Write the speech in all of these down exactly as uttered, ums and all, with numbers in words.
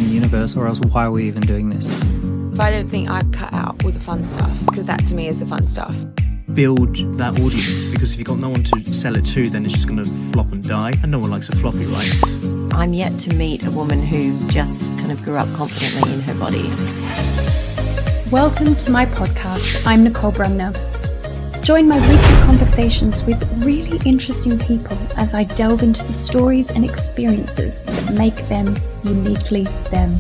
in the universe, or else why are we even doing this? I don't think I cut out all the fun stuff, because that to me is the fun stuff. Build that audience, because if you've got no one to sell it to, then it's just going to flop and die, and no one likes a floppy, right? I'm yet to meet a woman who just kind of grew up confidently in her body. Welcome to my podcast. I'm Nicole Bremner. Join my weekly conversations with really interesting people as I delve into the stories and experiences that make them uniquely them.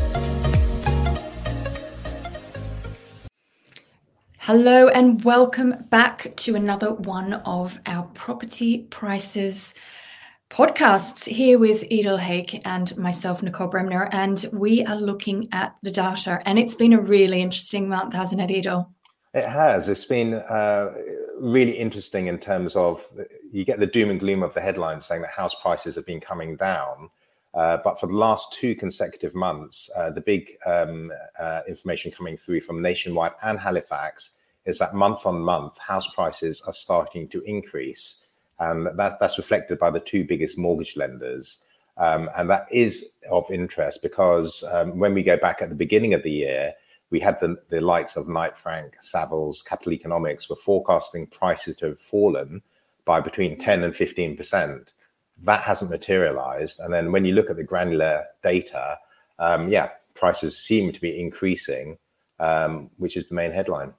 Hello and welcome back to another one of our Property Prices podcasts here with Edel Haig and myself, Nicole Bremner, and we are looking at the data. And it's been a really interesting month, hasn't it, Edel? It has. It's been uh, really interesting in terms of you get the doom and gloom of the headlines saying that house prices have been coming down. Uh, but for the last two consecutive months, uh, the big um, uh, information coming through from Nationwide and Halifax is that month on month, house prices are starting to increase. And that's, that's reflected by the two biggest mortgage lenders. Um, and that is of interest because um, when we go back at the beginning of the year, we had the, the likes of Knight Frank, Savills, Capital Economics were forecasting prices to have fallen by between ten and fifteen percent. That hasn't materialized. And then when you look at the granular data, um, yeah, prices seem to be increasing, um, which is the main headline.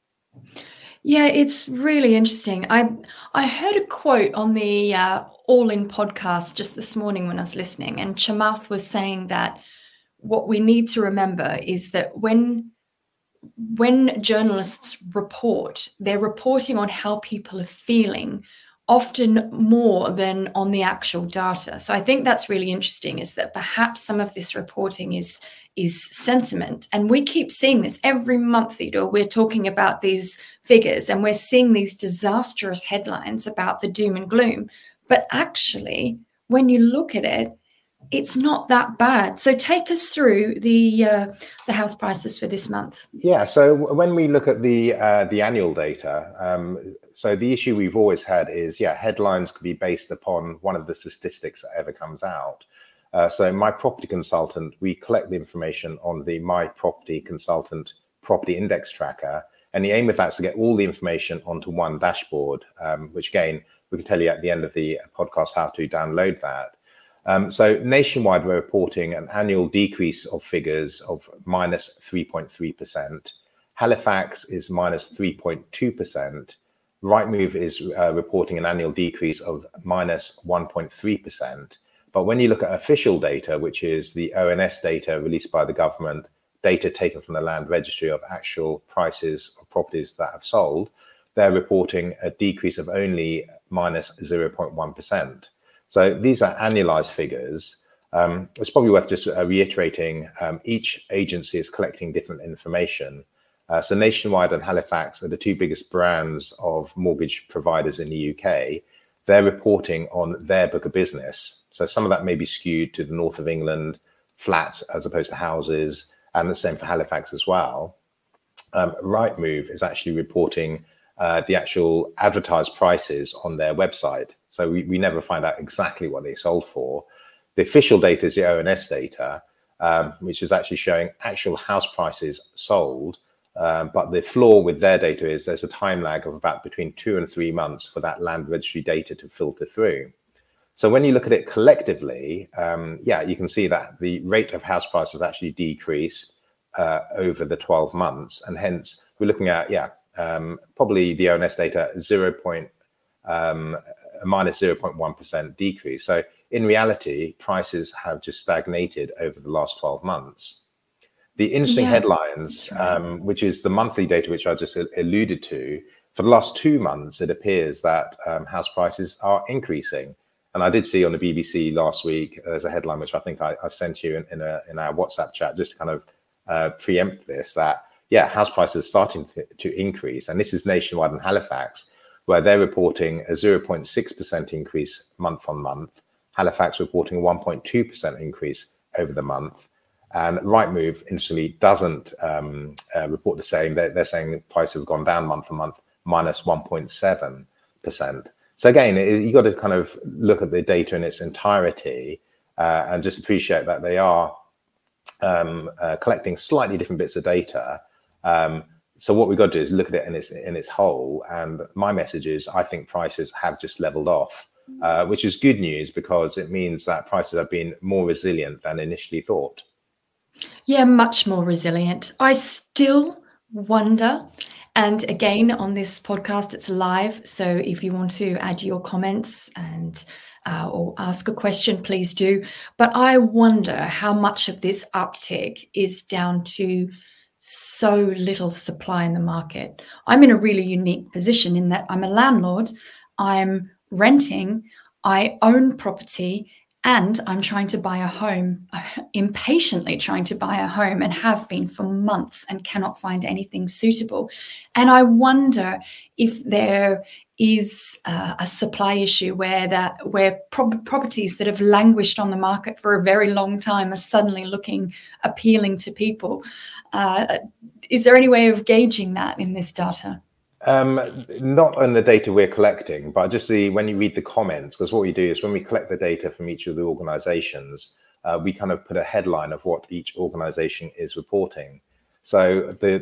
Yeah, it's really interesting. I I heard a quote on the uh, All In podcast just this morning when I was listening, and Chamath was saying that what we need to remember is that when when journalists report, they're reporting on how people are feeling, often more than on the actual data. So I think that's really interesting, is that perhaps some of this reporting is is sentiment. And we keep seeing this every month, Edel. We're talking about these figures and we're seeing these disastrous headlines about the doom and gloom. But actually, when you look at it, it's not that bad. So take us through the uh, the house prices for this month. Yeah, so when we look at the uh, the annual data, um, so the issue we've always had is, yeah, headlines could be based upon one of the statistics that ever comes out. Uh, so My Property Consultant, we collect the information on the My Property Consultant Property Index Tracker. And the aim of that is to get all the information onto one dashboard, um, which again, we can tell you at the end of the podcast how to download that. Um, so Nationwide, we're reporting an annual decrease of figures of minus three point three percent. Halifax is minus three point two percent. Rightmove is uh, reporting an annual decrease of minus one point three percent. But when you look at official data, which is the O N S data released by the government, data taken from the Land Registry of actual prices of properties that have sold, they're reporting a decrease of only minus zero point one percent. So these are annualized figures. Um, it's probably worth just uh, reiterating um, each agency is collecting different information. Uh, so Nationwide and Halifax are the two biggest brands of mortgage providers in the U K. They're reporting on their book of business. So some of that may be skewed to the north of England, flats as opposed to houses, and the same for Halifax as well. Um, Rightmove is actually reporting uh, the actual advertised prices on their website. So we, we never find out exactly what they sold for. The official data is the O N S data, um, which is actually showing actual house prices sold. Um, but the flaw with their data is there's a time lag of about between two and three months for that Land Registry data to filter through. So when you look at it collectively, um, yeah, you can see that the rate of house prices actually decreased uh, over the twelve months. And hence we're looking at, yeah, um, probably the O N S data, zero point, um, a minus zero point one percent decrease. So in reality, prices have just stagnated over the last twelve months. The interesting Yeah, headlines, that's right. um, which is the monthly data, which I just alluded to, for the last two months, it appears that um, house prices are increasing. And I did see on the B B C last week, there's a headline, which I think I, I sent you in, in, a, in our WhatsApp chat, just to kind of uh, preempt this, that, yeah, house prices are starting to, to increase. And this is Nationwide and Halifax, where they're reporting a zero point six percent increase month on month. Halifax reporting a one point two percent increase over the month. And Rightmove, interestingly, doesn't um, uh, report the same. They're, they're saying prices have gone down month on month, minus one point seven percent. So again, it, you got to kind of look at the data in its entirety uh, and just appreciate that they are um, uh, collecting slightly different bits of data. Um, so what we've got to do is look at it in its in its whole. And my message is, I think prices have just leveled off, uh, which is good news because it means that prices have been more resilient than initially thought. Yeah, much more resilient. I still wonder, and again, on this podcast, it's live. So if you want to add your comments and uh, or ask a question, please do. But I wonder how much of this uptick is down to so little supply in the market. I'm in a really unique position in that I'm a landlord, I'm renting, I own property, and I'm trying to buy a home, impatiently trying to buy a home, and have been for months and cannot find anything suitable. And I wonder if there is uh, a supply issue where that where pro- properties that have languished on the market for a very long time are suddenly looking appealing to people. Uh, is there any way of gauging that in this data? Um, not on the data we're collecting, but just the when you read the comments, because what we do is when we collect the data from each of the organizations, uh, we kind of put a headline of what each organization is reporting. So the,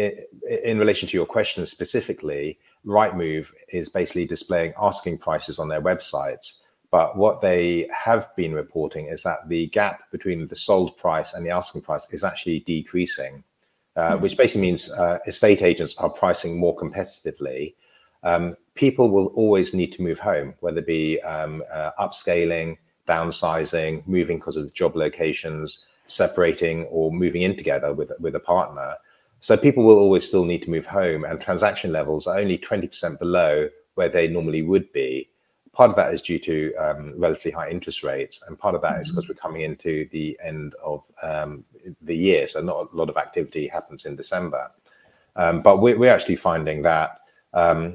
the in relation to your question specifically, Rightmove is basically displaying asking prices on their websites. But what they have been reporting is that the gap between the sold price and the asking price is actually decreasing. Uh, which basically means uh, estate agents are pricing more competitively. Um, people will always need to move home, whether it be um, uh, upscaling, downsizing, moving because of job locations, separating or moving in together with, with a partner. So people will always still need to move home, and transaction levels are only twenty percent below where they normally would be. Part of that is due to um, relatively high interest rates, and part of that mm-hmm. is because we're coming into the end of um, the year, so not a lot of activity happens in December. Um, but we're, we're actually finding that um,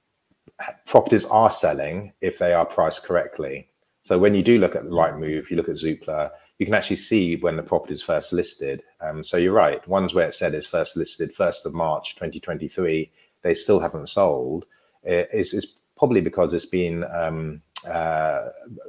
properties are selling if they are priced correctly. So when you do look at Rightmove, you look at Zoopla, you can actually see when the property is first listed. Um, so you're right, ones where it said it's first listed first of March twenty twenty-three, they still haven't sold. It's, it's probably because it's been um, uh,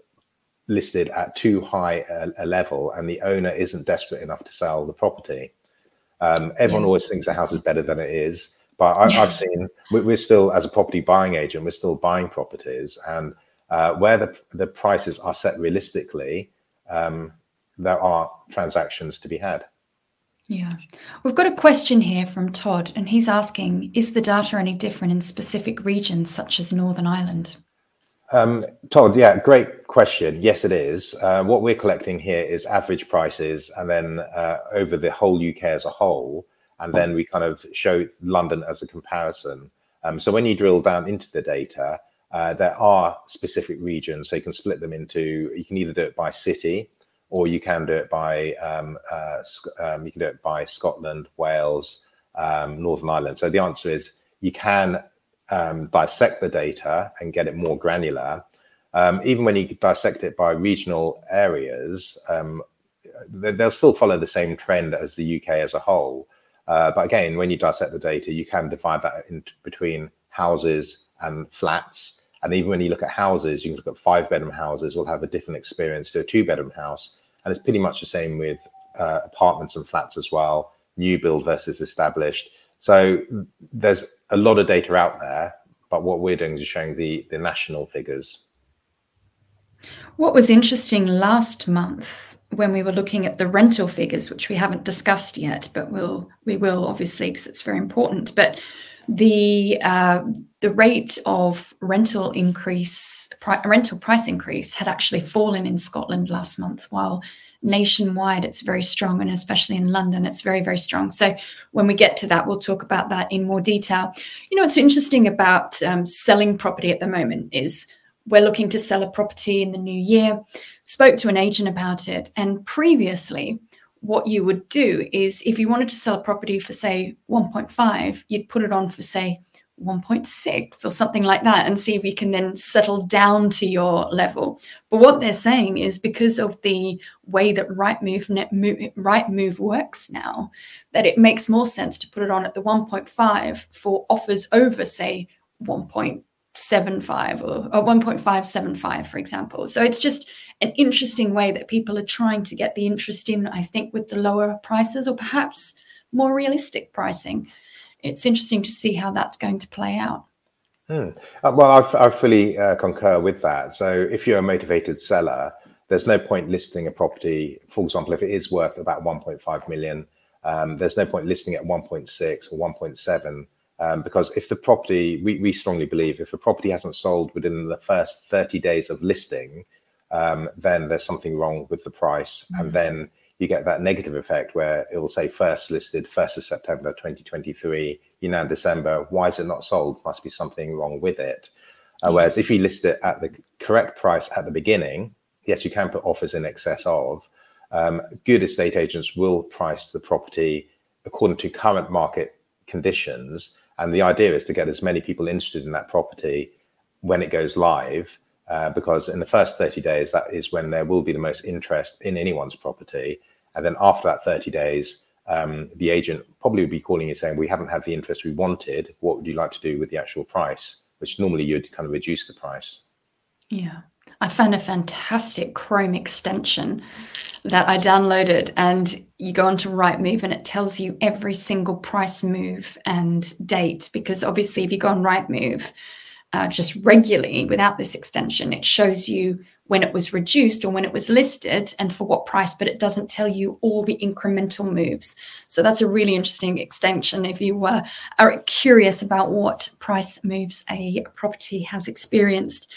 listed at too high a, a level, and the owner isn't desperate enough to sell the property. Um, everyone yeah. always thinks the house is better than it is, but I, yeah. I've seen we're still, as a property buying agent, we're still buying properties, and uh, where the the prices are set realistically, um, there are transactions to be had. Yeah. We've got a question here from Todd, and he's asking, is the data any different in specific regions such as Northern Ireland? Um, Todd, yeah, great question. Yes, it is. Uh, what we're collecting here is average prices, and then uh, over the whole U K as a whole, and then we kind of show London as a comparison. Um, so when you drill down into the data, uh, there are specific regions, so you can split them into, you can either do it by city, or you can do it by um, uh, um, you can do it by Scotland, Wales, um, Northern Ireland. So the answer is you can um, dissect the data and get it more granular. Um, even when you dissect it by regional areas, um, they, they'll still follow the same trend as the U K as a whole. Uh, but again, when you dissect the data, you can divide that into between houses and flats. And even when you look at houses, you can look at five bedroom houses will have a different experience to a two bedroom house. And it's pretty much the same with uh, apartments and flats as well, new build versus established. So there's a lot of data out there, but what we're doing is showing the, the national figures. What was interesting last month when we were looking at the rental figures, which we haven't discussed yet, but we'll, we will obviously because it's very important, but the uh, the rate of rental increase, pri- rental price increase had actually fallen in Scotland last month, while nationwide it's very strong, and especially in London it's very, very strong. So when we get to that, we'll talk about that in more detail. You know, what's interesting about um, selling property at the moment is we're looking to sell a property in the new year, spoke to an agent about it, and previously what you would do is if you wanted to sell a property for, say, one point five, you'd put it on for, say, one point six or something like that and see if you can then settle down to your level. But what they're saying is because of the way that Rightmove, Rightmove works now, that it makes more sense to put it on at the one point five for offers over, say, one point seven five or, or one point five seven five, for example. So it's just an interesting way that people are trying to get the interest in, I think, with the lower prices or perhaps more realistic pricing. It's interesting to see how that's going to play out. Hmm. Uh, well, I, I fully uh, concur with that. So if you're a motivated seller, there's no point listing a property, for example, if it is worth about one point five million, um, there's no point listing at one point six or one point seven, um, because if the property, we, we strongly believe if a property hasn't sold within the first thirty days of listing, um, then there's something wrong with the price. Mm-hmm. And then you get that negative effect where it will say first listed, first of September twenty twenty-three, you're now in December, why is it not sold? Must be something wrong with it. Uh, whereas if you list it at the correct price at the beginning, yes, you can put offers in excess of. Um, good estate agents will price the property according to current market conditions. And the idea is to get as many people interested in that property when it goes live, uh, because in the first thirty days, that is when there will be the most interest in anyone's property. And then after that thirty days, um, the agent probably would be calling you saying, we haven't had the interest we wanted. What would you like to do with the actual price? Which normally you'd kind of reduce the price. Yeah. I found a fantastic Chrome extension that I downloaded, and you go onto Rightmove and it tells you every single price move and date, because obviously if you go on Rightmove uh, just regularly without this extension, it shows you when it was reduced or when it was listed and for what price, but it doesn't tell you all the incremental moves. So that's a really interesting extension if you uh, are curious about what price moves a property has experienced.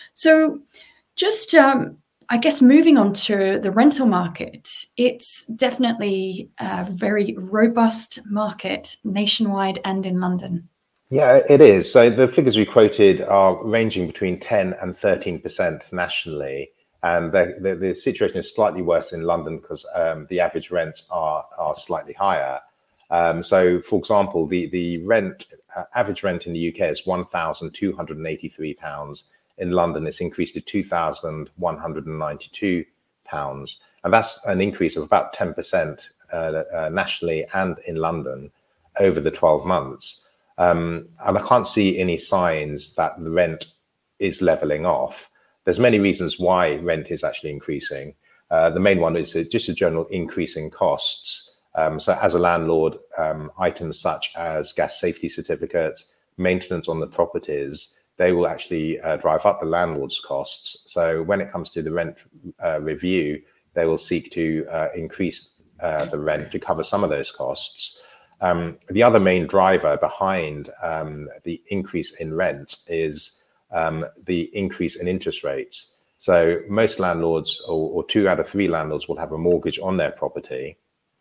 So just, um, I guess, moving on to the rental market, it's definitely a very robust market nationwide and in London. Yeah, it is. So the figures we quoted are ranging between ten and thirteen percent nationally. And the, the, the situation is slightly worse in London because um, the average rents are, are slightly higher. Um, so, for example, the, the rent, uh, average rent in the U K is one thousand two hundred eighty-three pounds. In London, it's increased to two thousand one hundred ninety-two pounds. And that's an increase of about ten percent uh, uh, nationally and in London over the twelve months. Um, and I can't see any signs that the rent is leveling off. There's many reasons why rent is actually increasing. Uh, the main one is just a general increase in costs. Um, so as a landlord, um, items such as gas safety certificates, maintenance on the properties, they will actually uh, drive up the landlord's costs. So when it comes to the rent uh, review, they will seek to uh, increase uh, the rent to cover some of those costs. Um, the other main driver behind um, the increase in rent is um, the increase in interest rates. So most landlords, or, or two out of three landlords, will have a mortgage on their property.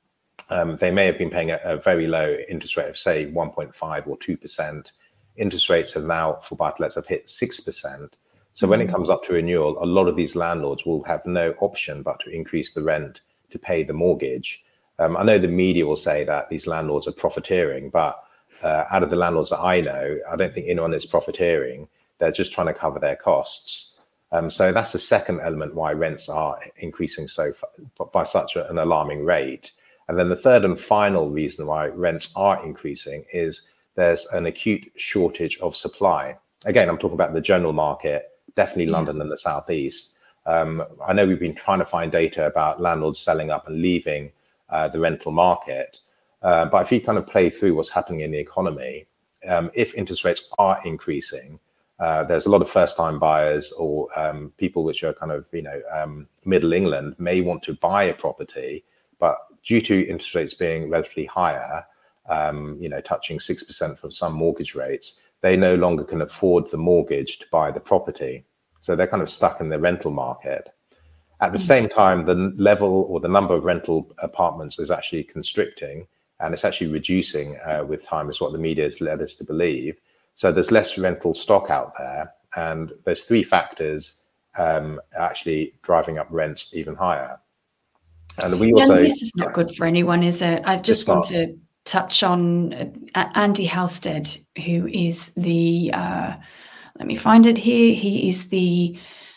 Um, they may have been paying a, a very low interest rate of, say, one point five or two percent. Interest rates have now, for buy-to-lets, have hit six percent. So when it comes up to renewal, a lot of these landlords will have no option but to increase the rent to pay the mortgage. Um, I know the media will say that these landlords are profiteering, but uh, out of the landlords that I know, I don't think anyone is profiteering. They're just trying to cover their costs. Um, so that's the second element why rents are increasing so far, by such an alarming rate. And then the third and final reason why rents are increasing is there's an acute shortage of supply. Again, I'm talking about the general market, definitely yeah. London and the Southeast. Um, I know we've been trying to find data about landlords selling up and leaving uh, the rental market. Uh, but if you kind of play through what's happening in the economy, um, if interest rates are increasing, uh, there's a lot of first-time buyers or um, people which are kind of, you know, um, middle England may want to buy a property, but due to interest rates being relatively higher, um, you know, touching six percent for some mortgage rates, they no longer can afford the mortgage to buy the property. So they're kind of stuck in the rental market. At the same time, the level or the number of rental apartments is actually constricting, and it's actually reducing uh, with time, is what the media has led us to believe. So there's less rental stock out there, and there's three factors um, actually driving up rents even higher. And we also, yeah, this is not good for anyone, is it? I just want to touch on uh, Andy Halstead, who is the, uh, let me find it here. He is the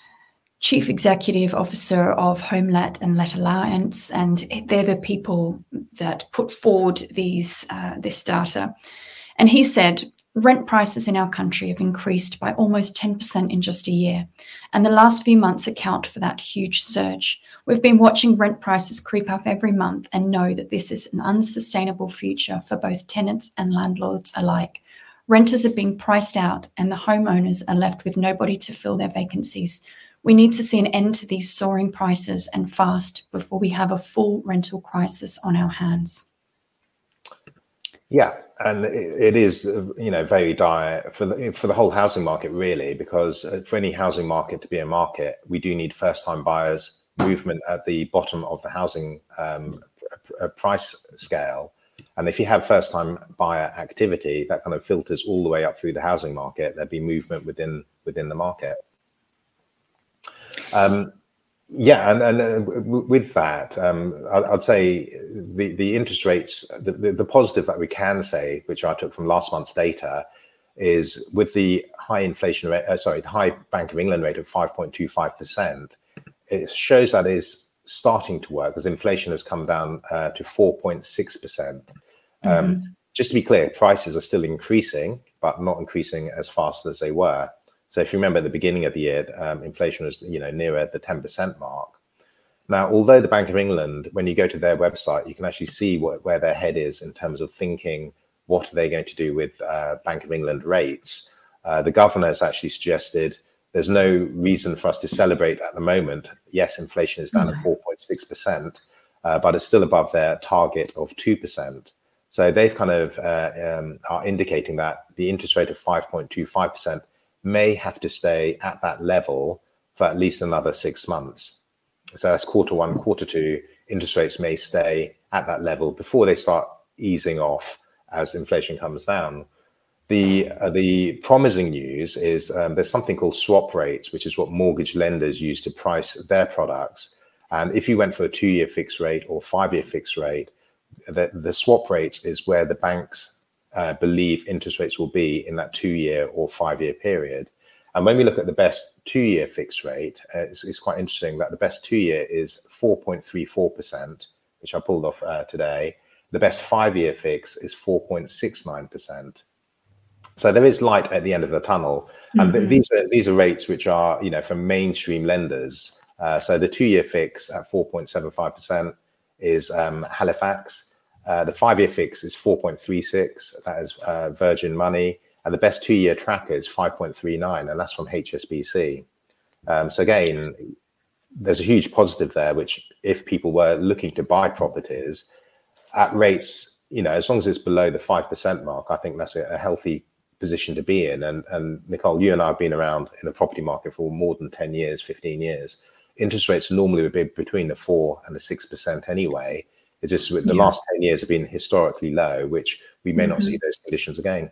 Chief Executive Officer of Home Let and Let Alliance, and they're the people that put forward these uh, this data. And he said, rent prices in our country have increased by almost ten percent in just a year, and the last few months account for that huge surge. We've been watching rent prices creep up every month and know that this is an unsustainable future for both tenants and landlords alike. Renters are being priced out and the homeowners are left with nobody to fill their vacancies. We need to see an end to these soaring prices, and fast, before we have a full rental crisis on our hands. Yeah, and it is, you know, very dire for the, for the whole housing market, really, because for any housing market to be a market, we do need first-time buyers, movement at the bottom of the housing um, price scale. And if you have first-time buyer activity, that kind of filters all the way up through the housing market. There'd be movement within within the market. Um, yeah, and, and uh, w- with that, um, I, I'd say the, the interest rates, the, the, the positive that we can say, which I took from last month's data, is with the high inflation rate, uh, sorry, the high Bank of England rate of five point two five percent, it shows that is starting to work as inflation has come down uh, to four point six percent. Um, mm-hmm. Just to be clear, prices are still increasing, but not increasing as fast as they were. So if you remember at the beginning of the year, um, inflation was, you know, nearer the ten percent mark. Now, although the Bank of England, when you go to their website, you can actually see what, where their head is in terms of thinking, what are they going to do with uh, Bank of England rates? Uh, the governor has actually suggested there's no reason for us to celebrate at the moment. Yes, inflation is down mm-hmm. at four point six percent, uh, but it's still above their target of two percent. So they've kind of uh, um, are indicating that the interest rate of five point two five percent may have to stay at that level for at least another six months. So that's quarter one, quarter two, interest rates may stay at that level before they start easing off as inflation comes down. The uh, the promising news is um, there's something called swap rates, which is what mortgage lenders use to price their products. And if you went for a two-year fixed rate or five-year fixed rate, the, the swap rates is where the banks uh, believe interest rates will be in that two-year or five-year period. And when we look at the best two-year fixed rate, uh, it's, it's quite interesting that the best two-year is four point three four percent, which I pulled off uh, today. The best five-year fix is four point six nine percent. So there is light at the end of the tunnel, and mm-hmm. th- these are these are rates which are, you know, from mainstream lenders. Uh, so the two-year fix at four point seven five percent is um, Halifax. Uh, the five-year fix is four point three six. That is uh, Virgin Money, and the best two-year tracker is five point three nine, and that's from H S B C. Um, so again, there's a huge positive there. Which, if people were looking to buy properties at rates, you know, as long as it's below the five percent mark, I think that's a, a healthy position to be in. And, and Nicole, you and I have been around in the property market for more than ten years, fifteen years. Interest rates normally would be between the four and the six percent anyway. It's just the yeah. last ten years have been historically low, which we may mm-hmm. not see those conditions again.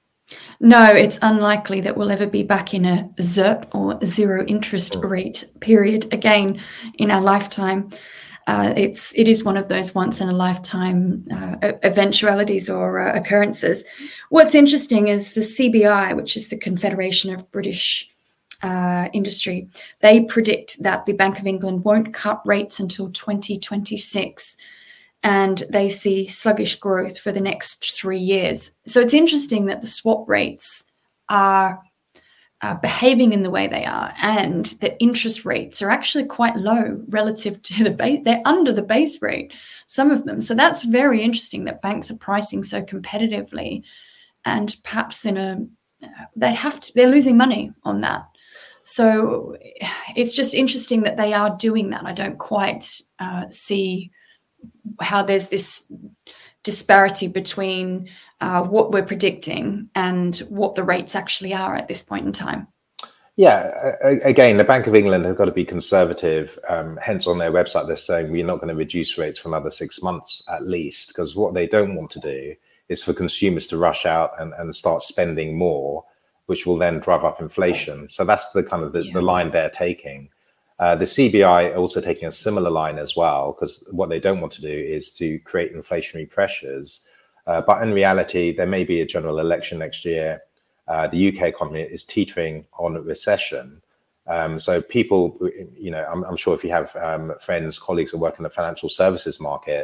No, it's unlikely that we'll ever be back in a Z I R P or zero interest mm. rate period again in our lifetime. Uh, it's it is one of those once in a lifetime uh, eventualities or uh, occurrences. What's interesting is the C B I, which is the Confederation of British uh, Industry, they predict that the Bank of England won't cut rates until twenty twenty-six, and they see sluggish growth for the next three years. So it's interesting that the swap rates are Uh, behaving in the way they are, and that interest rates are actually quite low relative to the base. They're under the base rate, some of them. So that's very interesting that banks are pricing so competitively, and perhaps in a they have to they're losing money on that. So it's just interesting that they are doing that. I don't quite uh, see how there's this disparity between uh, what we're predicting and what the rates actually are at this point in time. Yeah, again, the Bank of England have got to be conservative. Um, hence, on their website, they're saying we're not going to reduce rates for another six months at least, because what they don't want to do is for consumers to rush out and, and start spending more, which will then drive up inflation. So that's the kind of the, yeah. the line they're taking. Uh, the C B I also taking a similar line as well, because what they don't want to do is to create inflationary pressures. Uh, but in reality, there may be a general election next year. Uh, the U K economy is teetering on a recession. Um, so people, you know, I'm, I'm sure if you have um, friends, colleagues that work in the financial services market,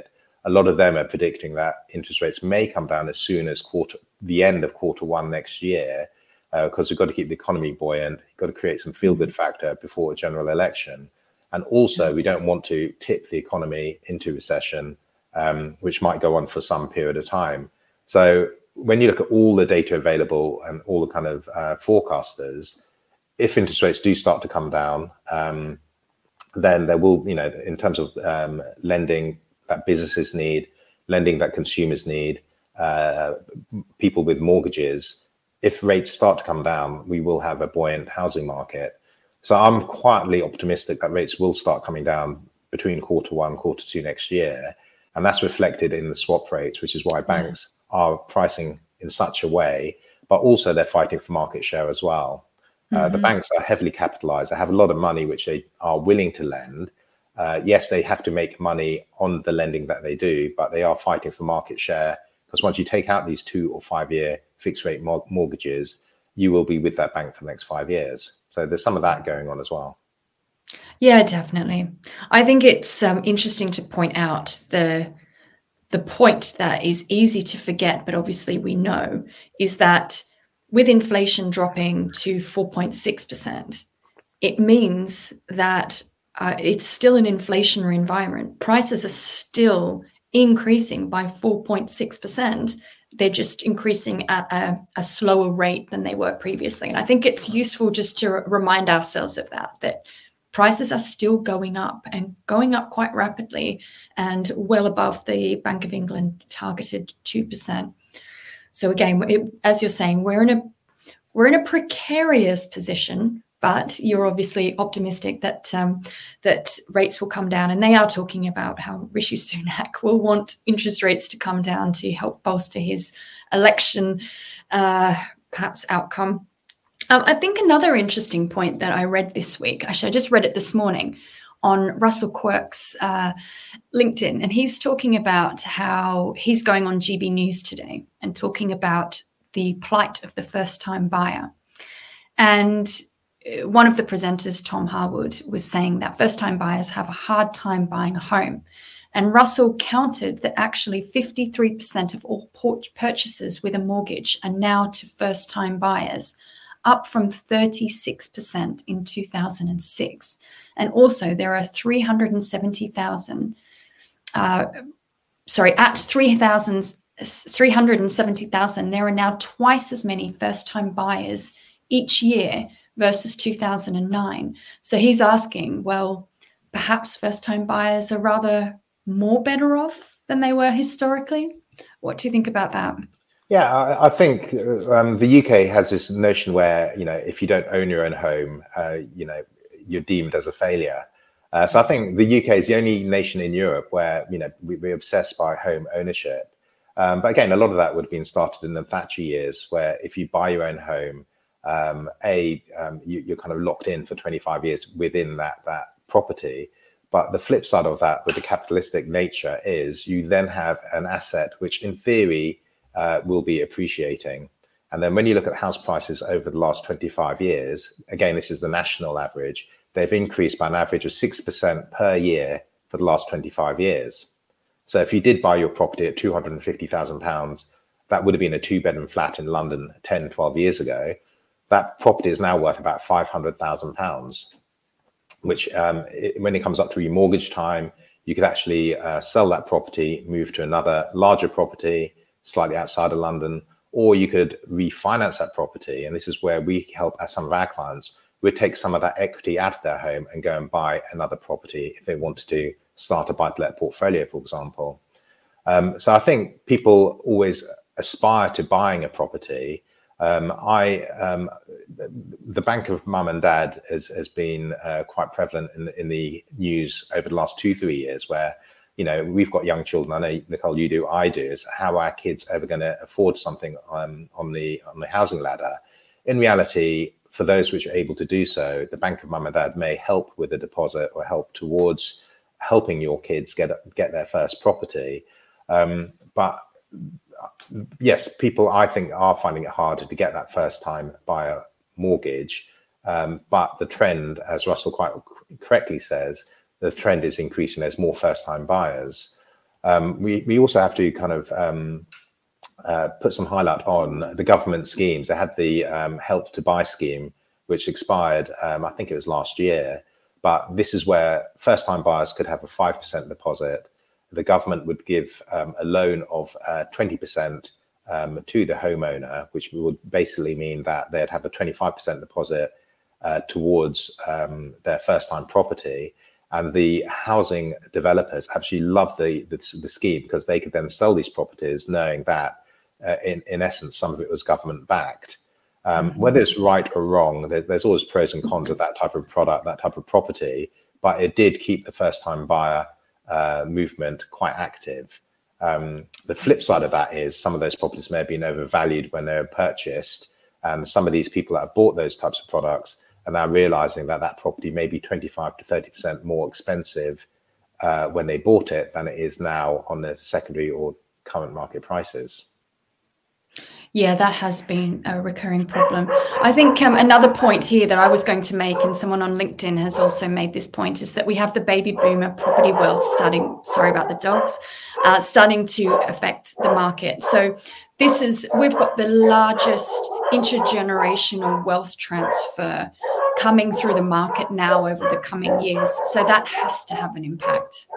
a lot of them are predicting that interest rates may come down as soon as quarter the end of quarter one next year, because uh, we've got to keep the economy buoyant. We've got to create some feel-good factor before a general election. And also, we don't want to tip the economy into recession, um, which might go on for some period of time. So when you look at all the data available and all the kind of uh, forecasters, if interest rates do start to come down, um, then there will, you know, in terms of um, lending that businesses need, lending that consumers need, uh, people with mortgages, if rates start to come down, we will have a buoyant housing market. So I'm quietly optimistic that rates will start coming down between quarter one, quarter two next year. And that's reflected in the swap rates, which is why banks are pricing in such a way, but also they're fighting for market share as well. Uh, mm-hmm. The banks are heavily capitalized. They have a lot of money, which they are willing to lend. Uh, yes, they have to make money on the lending that they do, but they are fighting for market share, because once you take out these two or five year fixed rate mor- mortgages, you will be with that bank for the next five years. So there's some of that going on as well. Yeah, definitely. I think it's um, interesting to point out the the point that is easy to forget, but obviously we know, is that with inflation dropping to four point six percent, it means that uh, it's still an inflationary environment. Prices are still increasing by four point six percent. They're just increasing at a, a slower rate than they were previously. And I think it's useful just to remind ourselves of that, that prices are still going up and going up quite rapidly and well above the Bank of England targeted two percent. So again, it, as you're saying, we're in a we're in a precarious position, but you're obviously optimistic that um, that rates will come down, and they are talking about how Rishi Sunak will want interest rates to come down to help bolster his election, uh, perhaps outcome. Um, I think another interesting point that I read this week, actually I just read it this morning on Russell Quirk's uh, LinkedIn, and he's talking about how he's going on G B News today and talking about the plight of the first-time buyer. And one of the presenters, Tom Harwood, was saying that first-time buyers have a hard time buying a home. And Russell counted that actually fifty-three percent of all purchases with a mortgage are now to first-time buyers, up from thirty-six percent in two thousand six. And also there are three hundred seventy thousand, uh, sorry, at three hundred seventy thousand, there are now twice as many first-time buyers each year versus two thousand nine. So he's asking, well, perhaps first-time buyers are rather more better off than they were historically. What do you think about that? Yeah, I, I think um, the U K has this notion where, you know, if you don't own your own home, uh, you know, you're deemed as a failure. Uh, so I think the U K is the only nation in Europe where, you know, we, we're obsessed by home ownership. Um, but again, a lot of that would have been started in the Thatcher years, where if you buy your own home, um, A, um, you, you're kind of locked in for twenty-five years within that that property. But the flip side of that with the capitalistic nature is you then have an asset which in theory uh, will be appreciating. And then when you look at house prices over the last twenty-five years, again, this is the national average, they've increased by an average of six percent per year for the last twenty-five years. So if you did buy your property at two hundred fifty thousand pounds, that would have been a two bedroom flat in London ten, twelve years ago. That property is now worth about five hundred thousand pounds, which um, it, when it comes up to your mortgage time, you could actually uh, sell that property, move to another larger property slightly outside of London, or you could refinance that property. And this is where we help some of our clients. We'd take some of that equity out of their home and go and buy another property if they wanted to start a buy-to-let portfolio, for example. Um, so I think people always aspire to buying a property. Um, I, um, the Bank of Mum and Dad has, has been uh, quite prevalent in the, in the news over the last two, three years where, you know, we've got young children. I know, Nicole, you do, I do, is how are our kids ever going to afford something on, on the on the housing ladder? In reality, for those which are able to do so, the Bank of Mum and Dad may help with a deposit or help towards helping your kids get get their first property. Um, but yes, people, I think, are finding it harder to get that first time buyer mortgage. Um, but the trend, as Russell quite correctly says, the trend is increasing. There's more first time buyers. Um, we, we also have to kind of um, uh, put some highlight on the government schemes. They had the um, Help to Buy scheme, which expired, um, I think it was last year. But this is where first-time buyers could have a five percent deposit. The government would give um, a loan of uh, twenty percent um, to the homeowner, which would basically mean that they'd have a twenty-five percent deposit uh, towards um, their first-time property. And the housing developers actually love the, the, the scheme because they could then sell these properties knowing that, uh, in, in essence, some of it was government-backed. Um, whether it's right or wrong, there, there's always pros and cons of that type of product, that type of property, but it did keep the first-time buyer uh, movement quite active. Um, the flip side of that is some of those properties may have been overvalued when they were purchased, and some of these people that have bought those types of products are now realizing that that property may be twenty-five to thirty percent more expensive uh, when they bought it than it is now on the secondary or current market prices. Yeah, that has been a recurring problem. I think um, another point here that I was going to make, and someone on LinkedIn has also made this point, is that we have the baby boomer property wealth starting, sorry about the dogs, uh, starting to affect the market. So this is, we've got the largest intergenerational wealth transfer coming through the market now over the coming years. So that has to have an impact.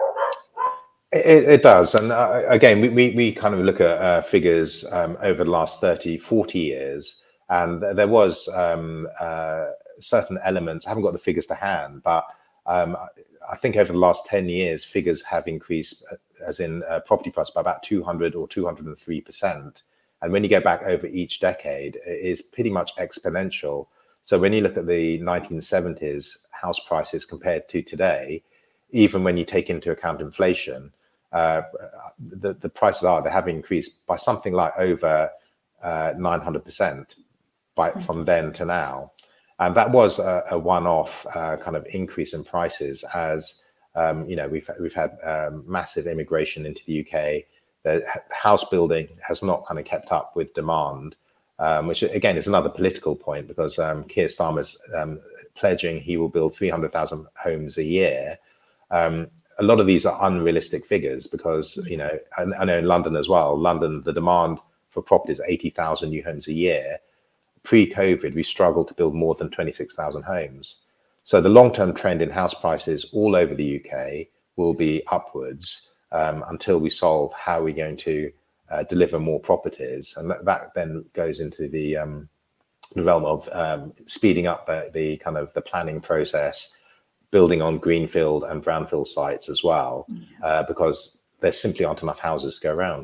It, it does. And uh, again, we, we, we kind of look at uh, figures um, over the last thirty, forty years. And there was um, uh, certain elements, I haven't got the figures to hand, but um, I think over the last ten years, figures have increased, as in uh, property price, by about two hundred or two hundred three percent. And when you go back over each decade, it is pretty much exponential. So when you look at the nineteen seventies house prices compared to today, even when you take into account inflation, Uh, the, the prices are, they have increased by something like over uh, nine hundred percent by, from then to now. And that was a, a one-off uh, kind of increase in prices as, um, you know, we've, we've had um, massive immigration into the U K. The house building has not kind of kept up with demand, um, which again is another political point because um, Keir Starmer's um, pledging he will build three hundred thousand homes a year. Um, A lot of these are unrealistic figures because, you know, I, I know in London as well, London, the demand for property is eighty thousand new homes a year. Pre-COVID, we struggled to build more than twenty-six thousand homes. So the long-term trend in house prices all over the U K will be upwards um, until we solve how we're going to uh, deliver more properties. And that, that then goes into the, um, the realm of um, speeding up the, the kind of the planning process, building on greenfield and brownfield sites as well, uh, because there simply aren't enough houses to go around.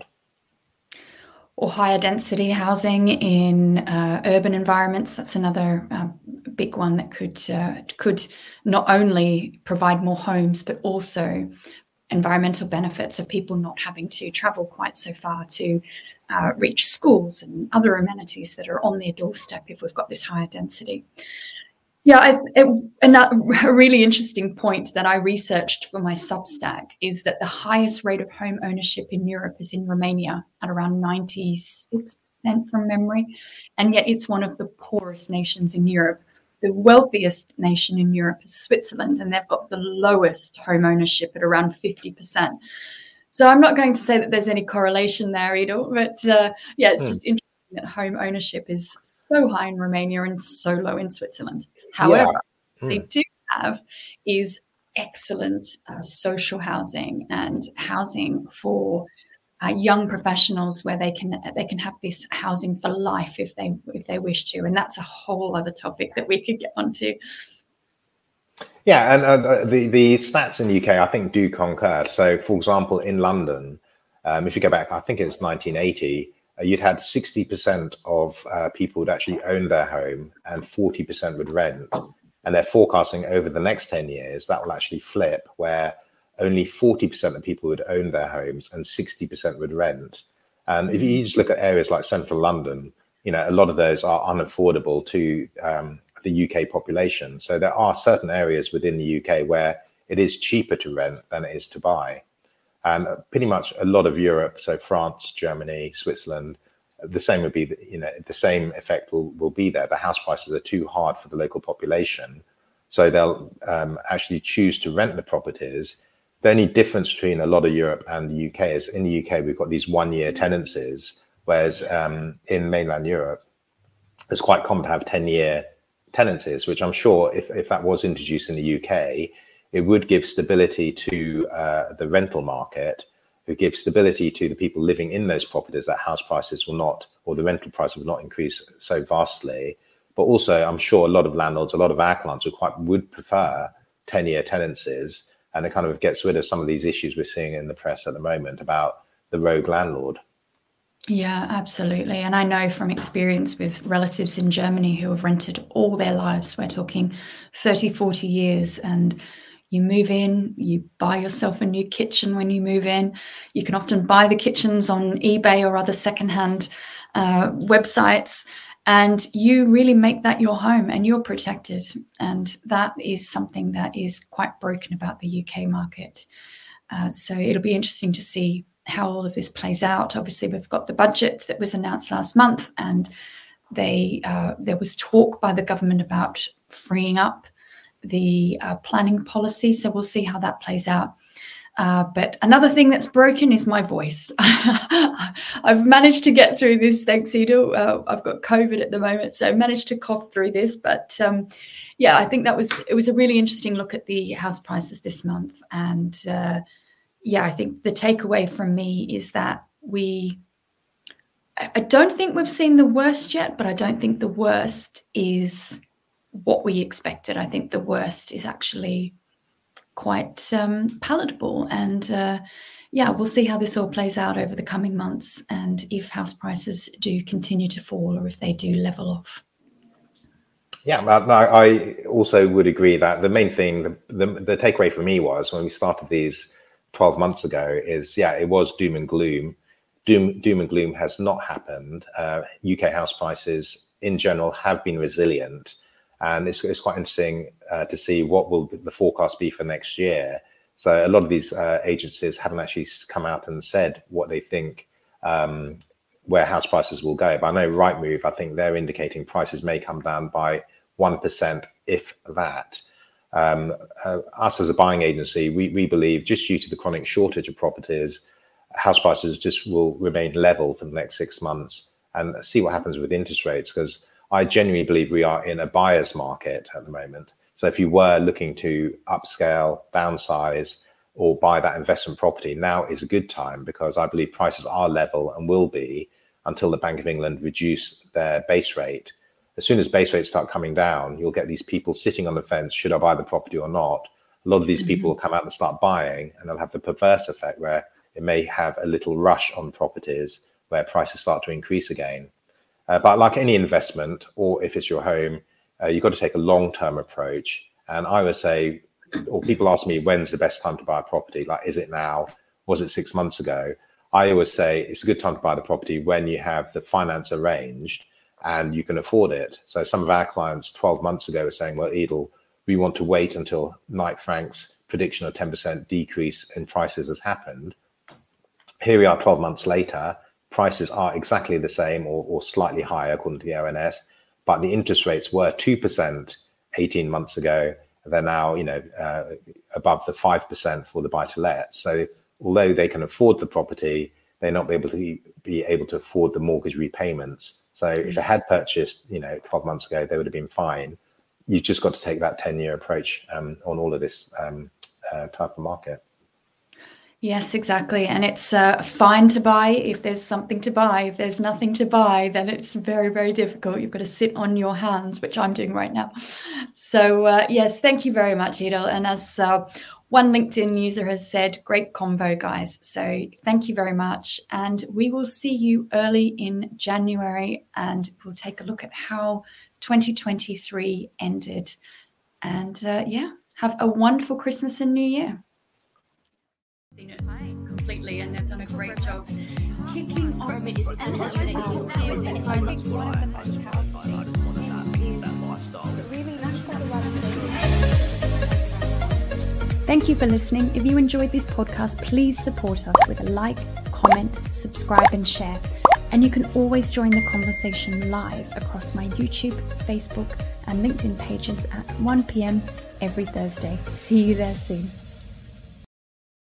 Or higher density housing in uh, urban environments. That's another uh, big one that could uh, could not only provide more homes, but also environmental benefits of people not having to travel quite so far to uh, reach schools and other amenities that are on their doorstep if we've got this higher density. Yeah, I, it, another, a really interesting point that I researched for my Substack is that the highest rate of home ownership in Europe is in Romania at around ninety-six percent from memory, and yet it's one of the poorest nations in Europe. The wealthiest nation in Europe is Switzerland, and they've got the lowest home ownership at around fifty percent. So I'm not going to say that there's any correlation there, Idil, but uh, yeah, it's mm. just interesting that home ownership is so high in Romania and so low in Switzerland. However, yeah. mm. they do have is excellent uh, social housing and housing for uh, young professionals, where they can they can have this housing for life if they if they wish to, and that's a whole other topic that we could get onto. Yeah, and uh, the the stats in the U K I think do concur. So, for example, in London, um, if you go back, I think it was nineteen eighty. Uh, you'd had sixty percent of uh, people would actually own their home and forty percent would rent. And they're forecasting over the next ten years, that will actually flip, where only forty percent of people would own their homes and sixty percent would rent. And if you just look at areas like central London, you know, a lot of those are unaffordable to um, the U K population. So there are certain areas within the U K where it is cheaper to rent than it is to buy. And pretty much a lot of Europe, so France, Germany, Switzerland, the same would be, you know, the same effect will, will be there. The house prices are too hard for the local population. So they'll um, actually choose to rent the properties. the only difference between a lot of Europe and the U K is in the U K, we've got these one-year tenancies, whereas um, in mainland Europe, it's quite common to have ten-year tenancies, which I'm sure if, if that was introduced in the U K, it would give stability to uh, the rental market. It would give stability to the people living in those properties, that house prices will not, or the rental price will not increase so vastly. But also, I'm sure a lot of landlords, a lot of our clients would quite would prefer ten-year tenancies, and it kind of gets rid of some of these issues we're seeing in the press at the moment about the rogue landlord. Yeah, absolutely. And I know from experience with relatives in Germany who have rented all their lives, we're talking thirty, forty years, and you move in, you buy yourself a new kitchen when you move in. You can often buy the kitchens on eBay or other secondhand uh, websites, and you really make that your home and you're protected. And that is something that is quite broken about the U K market. Uh, so it'll be interesting to see how all of this plays out. Obviously, we've got the budget that was announced last month, and they uh, there was talk by the government about freeing up the uh, planning policy. So we'll see how that plays out. Uh, but another thing that's broken is my voice. I've managed to get through this, thanks, Edel. Uh, I've got COVID at the moment, so I managed to cough through this. But um, yeah, I think that was it was a really interesting look at the house prices this month. And uh, yeah, I think the takeaway from me is that we, I don't think we've seen the worst yet, but I don't think the worst is what we expected. I think the worst is actually quite um, palatable. And uh, yeah, we'll see how this all plays out over the coming months, and if house prices do continue to fall or if they do level off. Yeah, I also would agree that the main thing, the, the, the takeaway for me was when we started these twelve months ago is, yeah, it was doom and gloom. Doom, doom and gloom has not happened. Uh, U K house prices in general have been resilient. And it's, it's quite interesting uh, to see what will the forecast be for next year. So a lot of these uh, agencies haven't actually come out and said what they think um, where house prices will go. But I know Rightmove, I think they're indicating prices may come down by one percent, if that. Um, uh, us as a buying agency, we, we believe just due to the chronic shortage of properties, house prices just will remain level for the next six months and see what happens with interest rates, because I genuinely believe we are in a buyer's market at the moment. So if you were looking to upscale, downsize, or buy that investment property, now is a good time, because I believe prices are level and will be until the Bank of England reduce their base rate. As soon as base rates start coming down, you'll get these people sitting on the fence, should I buy the property or not? A lot of these mm-hmm. people will come out and start buying, and they'll have the perverse effect where it may have a little rush on properties where prices start to increase again. Uh, but like any investment, or if it's your home, uh, you've got to take a long-term approach. And I would say, or people ask me, when's the best time to buy a property? Like, is it now? Was it six months ago? I always say it's a good time to buy the property when you have the finance arranged and you can afford it. So some of our clients twelve months ago were saying, well, Edel, we want to wait until Knight Frank's prediction of ten percent decrease in prices has happened. Here we are twelve months later. Prices are exactly the same or, or slightly higher according to the O N S, but the interest rates were two percent eighteen months ago. They're now, you know, uh, above the five percent for the buy-to-let. So although they can afford the property, they're not able to be able to afford the mortgage repayments. So if they had purchased, you know, twelve months ago, they would have been fine. You've just got to take that ten-year approach um, on all of this um, uh, type of market. Yes, exactly. And it's uh, fine to buy if there's something to buy. If there's nothing to buy, then it's very, very difficult. You've got to sit on your hands, which I'm doing right now. So uh, yes, thank you very much, Edel. And as uh, one LinkedIn user has said, great convo, guys. So thank you very much. And we will see you early in January, and we'll take a look at how twenty twenty-three ended. And uh, yeah, have a wonderful Christmas and New Year. Seen it completely, and they've done a great job kicking off. Thank you for listening. If you enjoyed this podcast, please support us with a like, comment, subscribe, and share. And you can always join the conversation live across my YouTube, Facebook, and LinkedIn pages at one p.m. every Thursday. See you there soon.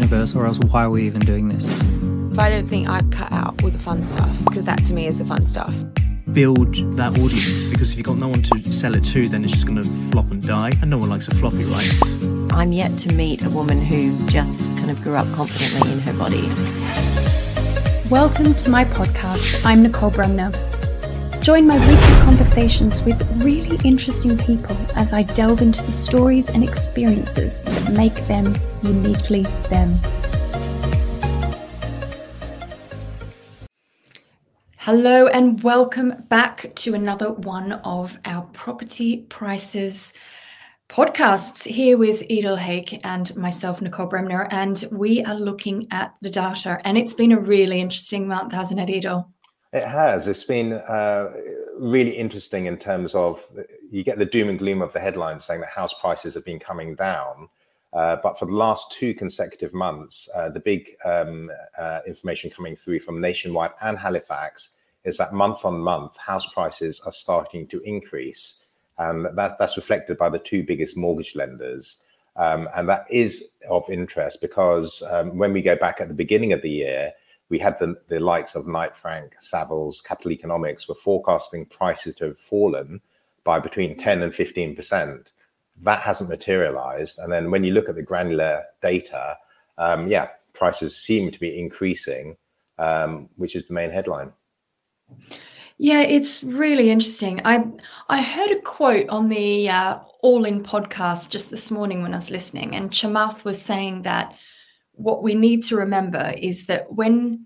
universe, or else why are we even doing this? If I don't think I cut out with the fun stuff, because that to me is the fun stuff. Build that audience, because if you've got no one to sell it to, then it's just going to flop and die, and no one likes a floppy, right? I'm yet to meet a woman who just kind of grew up confidently in her body. Welcome to my podcast. I'm Nicole Bremner. Join my weekly conversations with really interesting people as I delve into the stories and experiences that make them uniquely them. Hello and welcome back to another one of our Property Prices podcasts here with Edel Haig and myself, Nicole Bremner, and we are looking at the data. And it's been a really interesting month, hasn't it, Edel? It has. It's been uh, really interesting in terms of you get the doom and gloom of the headlines saying that house prices have been coming down. Uh, but for the last two consecutive months, uh, the big um, uh, information coming through from Nationwide and Halifax is that month on month, house prices are starting to increase. And that's, that's reflected by the two biggest mortgage lenders. Um, and that is of interest because um, when we go back at the beginning of the year, we had the, the likes of Knight Frank, Savills, Capital Economics were forecasting prices to have fallen by between ten and fifteen percent. That hasn't materialized. And then when you look at the granular data, um, yeah, prices seem to be increasing, um, which is the main headline. Yeah, it's really interesting. I I heard a quote on the uh, All In podcast just this morning when I was listening, and Chamath was saying that what we need to remember is that when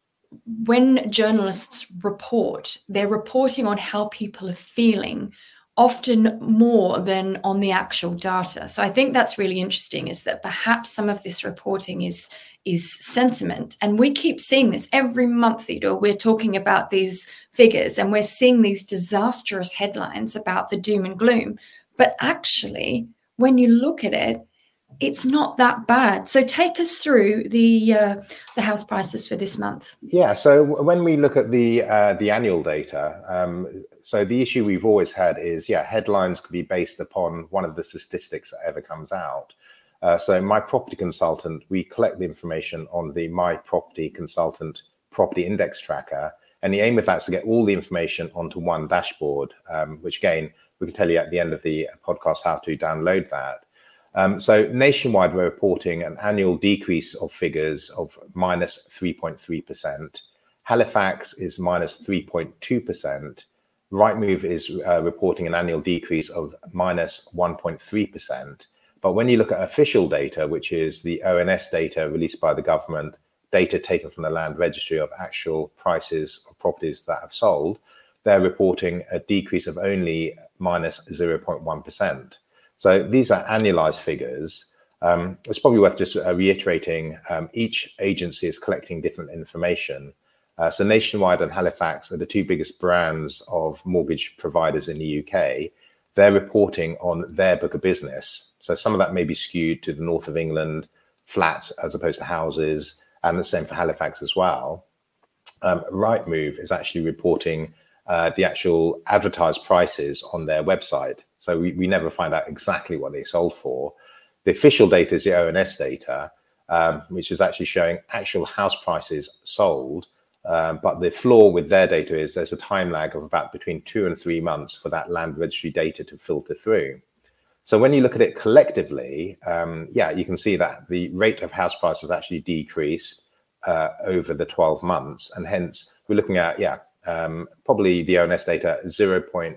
when journalists report, they're reporting on how people are feeling, often more than on the actual data. So I think that's really interesting, is that perhaps some of this reporting is is sentiment. And we keep seeing this every month, Edel. We're talking about these figures and we're seeing these disastrous headlines about the doom and gloom. But actually, when you look at it, it's not that bad. So take us through the uh, the house prices for this month. Yeah, so when we look at the uh, the annual data, um, so the issue we've always had is, yeah, headlines could be based upon one of the statistics that ever comes out. Uh, so my property consultant, we collect the information on the My Property Consultant Property Index Tracker. And the aim of that is to get all the information onto one dashboard, um, which again, we can tell you at the end of the podcast how to download that. Um, so Nationwide, we're reporting an annual decrease of figures of minus three point three percent. Halifax is minus three point two percent. Rightmove is uh, reporting an annual decrease of minus one point three percent. But when you look at official data, which is the O N S data released by the government, data taken from the Land Registry of actual prices of properties that have sold, they're reporting a decrease of only minus zero point one percent. So these are annualized figures. Um, it's probably worth just uh, reiterating, um, each agency is collecting different information. Uh, so Nationwide and Halifax are the two biggest brands of mortgage providers in the U K. They're reporting on their book of business. So some of that may be skewed to the north of England, flats as opposed to houses, and the same for Halifax as well. Um, Rightmove is actually reporting uh, the actual advertised prices on their website. So we, we never find out exactly what they sold for. The official data is the O N S data, um, which is actually showing actual house prices sold. Um, but the flaw with their data is there's a time lag of about between two and three months for that Land Registry data to filter through. So when you look at it collectively, um, yeah, you can see that the rate of house prices actually decreased uh, over the twelve months. And hence we're looking at, yeah, um, probably the O N S data, zero point,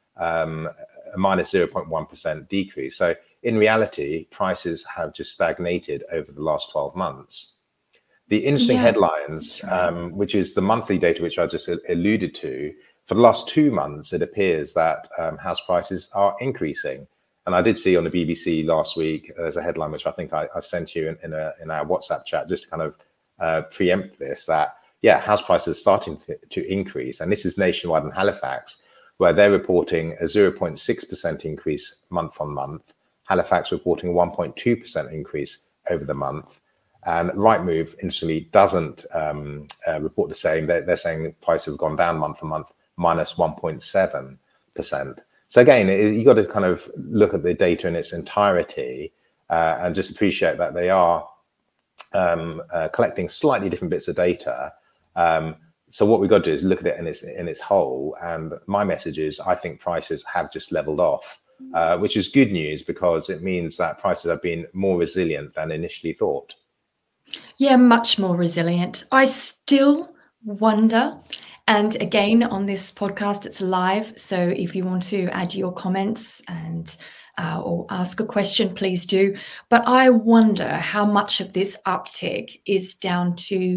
um, a minus zero point one percent decrease. So in reality, prices have just stagnated over the last twelve months. The interesting yeah, headlines, right. um, which is the monthly data, which I just alluded to, for the last two months, it appears that um, house prices are increasing. And I did see on the B B C last week, there's a headline, which I think I, I sent you in, in, a, in our WhatsApp chat, just to kind of uh, preempt this, that, yeah, house prices are starting to, to increase. And this is Nationwide and Halifax, where they're reporting a zero point six percent increase month on month. Halifax reporting a one point two percent increase over the month. And Rightmove, interestingly, doesn't um, uh, report the same. They're, they're saying the prices have gone down month on month, minus one point seven percent. So again, you got to kind of look at the data in its entirety uh, and just appreciate that they are um, uh, collecting slightly different bits of data. Um, so what we've got to do is look at it in its in its whole. And my message is, I think prices have just leveled off, uh, which is good news because it means that prices have been more resilient than initially thought. Yeah, much more resilient. I still wonder, and again, on this podcast, it's live. So if you want to add your comments and uh, or ask a question, please do. But I wonder how much of this uptick is down to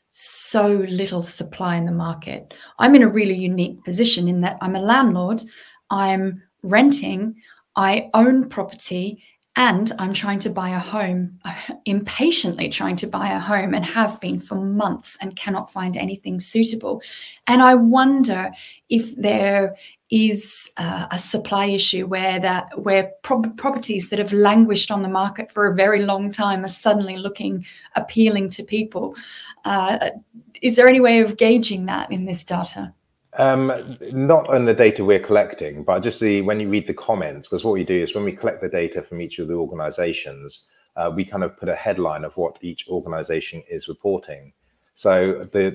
so little supply in the market. I'm in a really unique position in that I'm a landlord, I'm renting, I own property, and I'm trying to buy a home, impatiently trying to buy a home, and have been for months and cannot find anything suitable. And I wonder if there is uh, a supply issue where that where pro- properties that have languished on the market for a very long time are suddenly looking appealing to people. Uh, is there any way of gauging that in this data? Um, not on the data we're collecting, but just the when you read the comments, because what we do is when we collect the data from each of the organizations, uh, we kind of put a headline of what each organization is reporting. So the,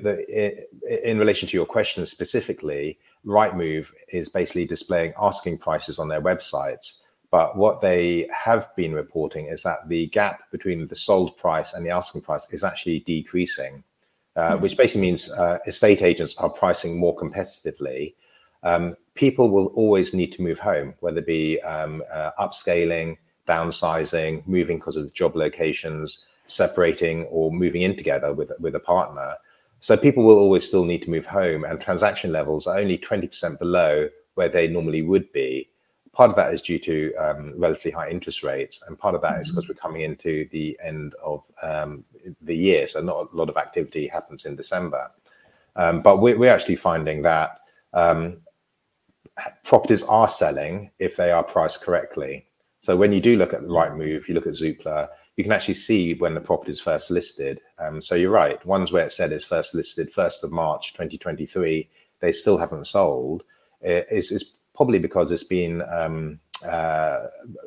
the in relation to your question specifically, Rightmove is basically displaying asking prices on their websites. But what they have been reporting is that the gap between the sold price and the asking price is actually decreasing, uh, mm-hmm. which basically means uh, estate agents are pricing more competitively. Um, people will always need to move home, whether it be um, uh, upscaling, downsizing, moving because of job locations, separating or moving in together with, with a partner. So people will always still need to move home, and transaction levels are only twenty percent below where they normally would be. Part of that is due to um, relatively high interest rates, and part of that mm-hmm. is because we're coming into the end of um, the year, so not a lot of activity happens in December. Um, but we're, we're actually finding that um, properties are selling if they are priced correctly. So when you do look at the Rightmove, you look at Zoopla, you can actually see when the property is first listed. Um, so you're right, ones where it said it's first listed first of March twenty twenty-three, they still haven't sold. It's, it's probably because it's been um, uh,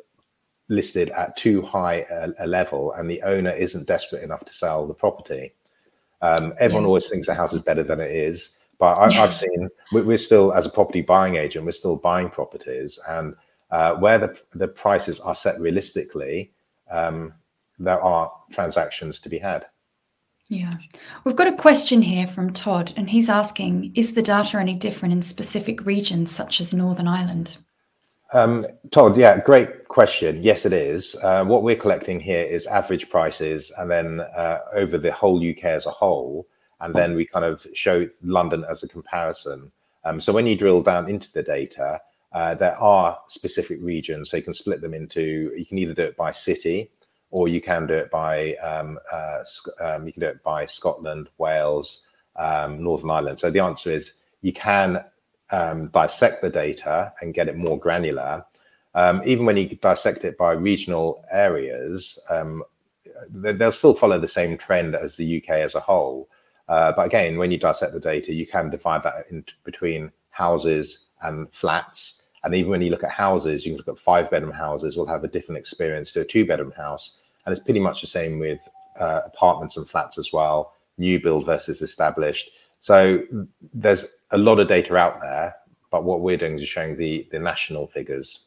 listed at too high a, a level, and the owner isn't desperate enough to sell the property. Um, everyone yeah. always thinks the house is better than it is, but I, yeah. I've seen, we're still, as a property buying agent, we're still buying properties, and uh, where the, the prices are set realistically, um, there are transactions to be had. Yeah. We've got a question here from Todd, and he's asking, is the data any different in specific regions such as Northern Ireland? Um, Todd, yeah, great question. Yes, it is. Uh, what we're collecting here is average prices, and then uh, over the whole U K as a whole, and then we kind of show London as a comparison. Um, so when you drill down into the data, uh, there are specific regions, so you can split them into, you can either do it by city, or you can do it by um, uh, um, you can do it by Scotland, Wales, um, Northern Ireland. So the answer is you can um, dissect the data and get it more granular. Um, even when you dissect it by regional areas, um, they, they'll still follow the same trend as the U K as a whole. Uh, but again, when you dissect the data, you can divide that into between houses and flats. And even when you look at houses, you can look at five bedroom houses will have a different experience to a two bedroom house. And it's pretty much the same with uh, apartments and flats as well, new build versus established. So there's a lot of data out there, but what we're doing is showing the, the national figures.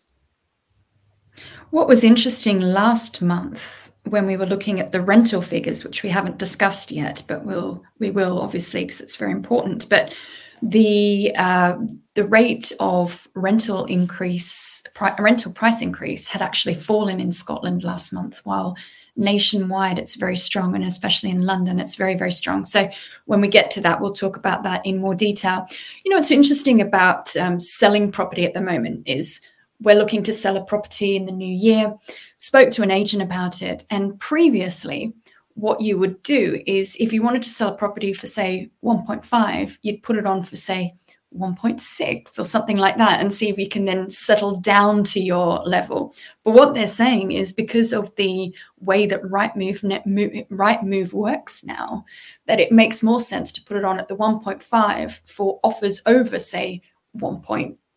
What was interesting last month when we were looking at the rental figures, which we haven't discussed yet, but we'll, we will obviously because it's very important, but the uh, the rate of rental increase, pri- rental price increase had actually fallen in Scotland last month, while nationwide it's very strong, and especially in London it's very, very strong. So when we get to that, we'll talk about that in more detail. You know, what's interesting about um, selling property at the moment is we're looking to sell a property in the new year, spoke to an agent about it, and previously what you would do is if you wanted to sell a property for, say, one point five, you'd put it on for, say, one point six or something like that and see if you can then settle down to your level. But what they're saying is because of the way that Rightmove, Rightmove works now, that it makes more sense to put it on at the one point five for offers over, say, one point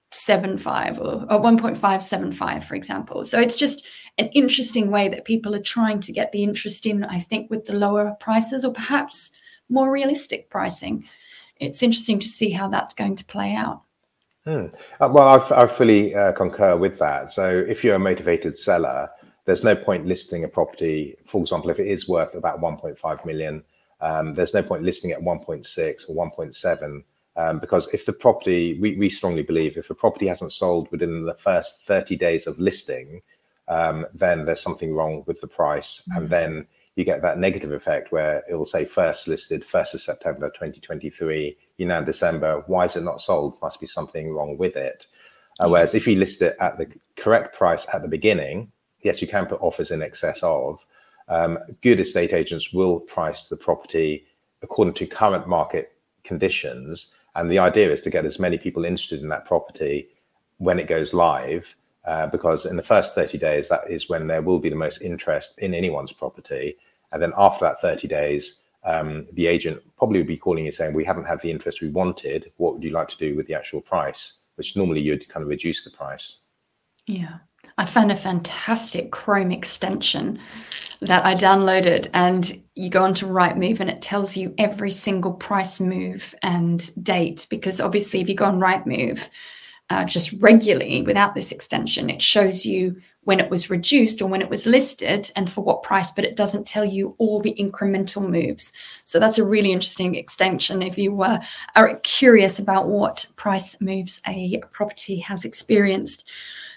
seven five or, or one point five seven five, for example. So it's just an interesting way that people are trying to get the interest in, I think, with the lower prices or perhaps more realistic pricing. It's interesting to see how that's going to play out. Hmm. Uh, well, I, I fully uh, concur with that. So if you're a motivated seller, there's no point listing a property, for example, if it is worth about one point five million, um, there's no point listing at one point six or one point seven, um, because if the property, we, we strongly believe if a property hasn't sold within the first thirty days of listing, um, then there's something wrong with the price. Mm-hmm. And then you get that negative effect where it will say first listed, first of September twenty twenty-three, you're now in December, why is it not sold? Must be something wrong with it. Uh, whereas if you list it at the correct price at the beginning, yes, you can put offers in excess of. Um, good estate agents will price the property according to current market conditions. And the idea is to get as many people interested in that property when it goes live, uh, because in the first thirty days, that is when there will be the most interest in anyone's property. And then after that thirty days, um, the agent probably would be calling you saying, we haven't had the interest we wanted. What would you like to do with the actual price? Which normally you'd kind of reduce the price. Yeah. I found a fantastic Chrome extension that I downloaded, and you go onto Rightmove and it tells you every single price move and date, because obviously if you go on Rightmove uh, just regularly without this extension, it shows you when it was reduced or when it was listed and for what price, but it doesn't tell you all the incremental moves. So that's a really interesting extension if you uh, are curious about what price moves a property has experienced.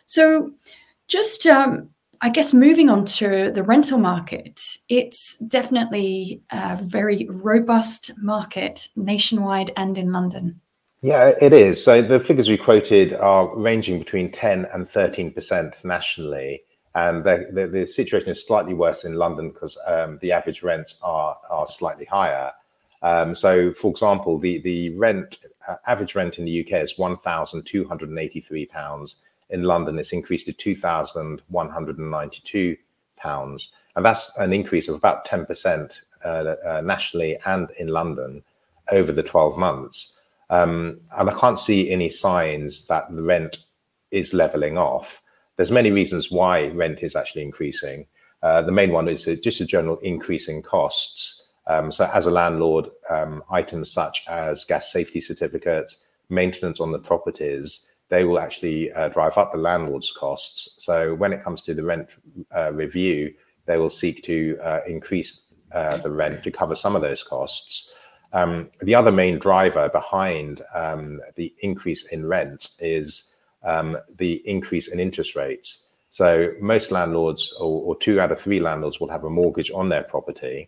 So just, um, I guess, moving on to the rental market, it's definitely a very robust market nationwide and in London. Yeah, it is. So the figures we quoted are ranging between ten and thirteen percent nationally. And the, the, the situation is slightly worse in London because um, the average rents are, are slightly higher. Um, so, for example, the, the rent, uh, average rent in the U K is one thousand two hundred eighty-three pounds. In London, it's increased to two thousand one hundred ninety-two pounds. And that's an increase of about ten percent uh, uh, nationally and in London over the twelve months. Um, and I can't see any signs that the rent is leveling off. There's many reasons why rent is actually increasing. Uh, the main one is just a general increase in costs. Um, so as a landlord, um, items such as gas safety certificates, maintenance on the properties, they will actually uh, drive up the landlord's costs. So when it comes to the rent uh, review, they will seek to uh, increase uh, the rent to cover some of those costs. Um, the other main driver behind um, the increase in rent is um, the increase in interest rates. So most landlords, or, or two out of three landlords, will have a mortgage on their property.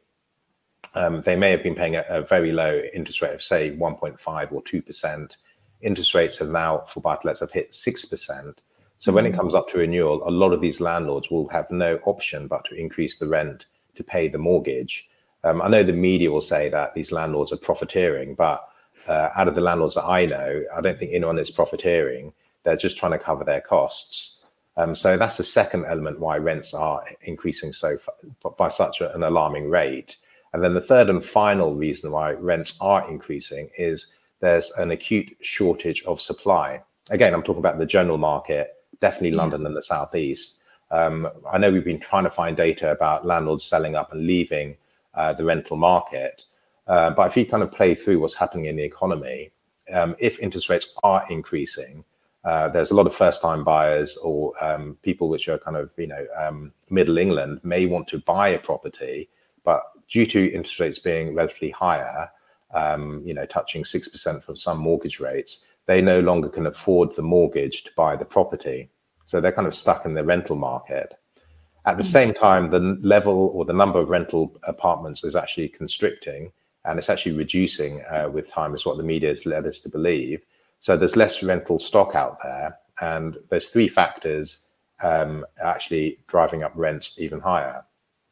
Um, they may have been paying a, a very low interest rate of, say, one point five or two percent. Interest rates have now, for buy-to-lets, have hit six percent. So mm-hmm. when it comes up to renewal, a lot of these landlords will have no option but to increase the rent to pay the mortgage. Um, I know the media will say that these landlords are profiteering, but uh, out of the landlords that I know, I don't think anyone is profiteering. They're just trying to cover their costs. Um, so that's the second element why rents are increasing so far, by such an alarming rate. And then the third and final reason why rents are increasing is there's an acute shortage of supply. Again, I'm talking about the general market, definitely yeah. London and the Southeast. Um, I know we've been trying to find data about landlords selling up and leaving uh, the rental market. Uh, but if you kind of play through what's happening in the economy, um, if interest rates are increasing, uh, there's a lot of first-time buyers or um, people which are kind of, you know, um, middle England may want to buy a property, but due to interest rates being relatively higher, um, you know, touching six percent for some mortgage rates, they no longer can afford the mortgage to buy the property. So they're kind of stuck in the rental market. At the same time, the level or the number of rental apartments is actually constricting, and it's actually reducing uh, with time, is what the media has led us to believe. So there's less rental stock out there, and there's three factors um, actually driving up rents even higher.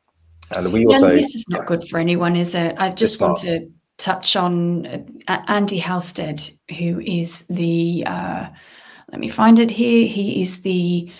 And we also... Yeah, this is not good for anyone, is it? I just want not. to touch on uh, Andy Halstead, who is the, uh, let me find it here, he is the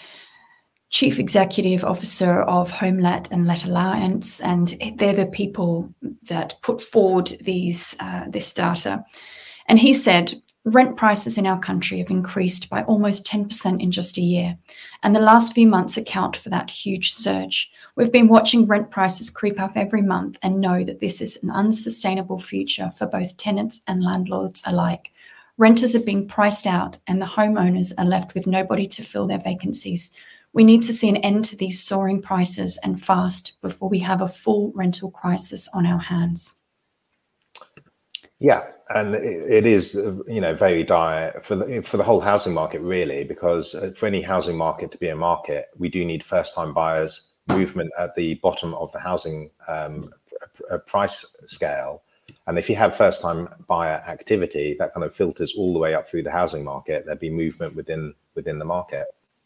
Chief Executive Officer of Home Let and Let Alliance, and they're the people that put forward these uh, this data. And he said, rent prices in our country have increased by almost ten percent in just a year, and the last few months account for that huge surge. We've been watching rent prices creep up every month and know that this is an unsustainable future for both tenants and landlords alike. Renters are being priced out and the homeowners are left with nobody to fill their vacancies. We need to see an end to these soaring prices and fast before we have a full rental crisis on our hands. Yeah, and it is, you know, very dire for the, for the whole housing market, really, because for any housing market to be a market, we do need first-time buyers, movement at the bottom of the housing um, price scale. And if you have first-time buyer activity, that kind of filters all the way up through the housing market. There'd be movement within within the market.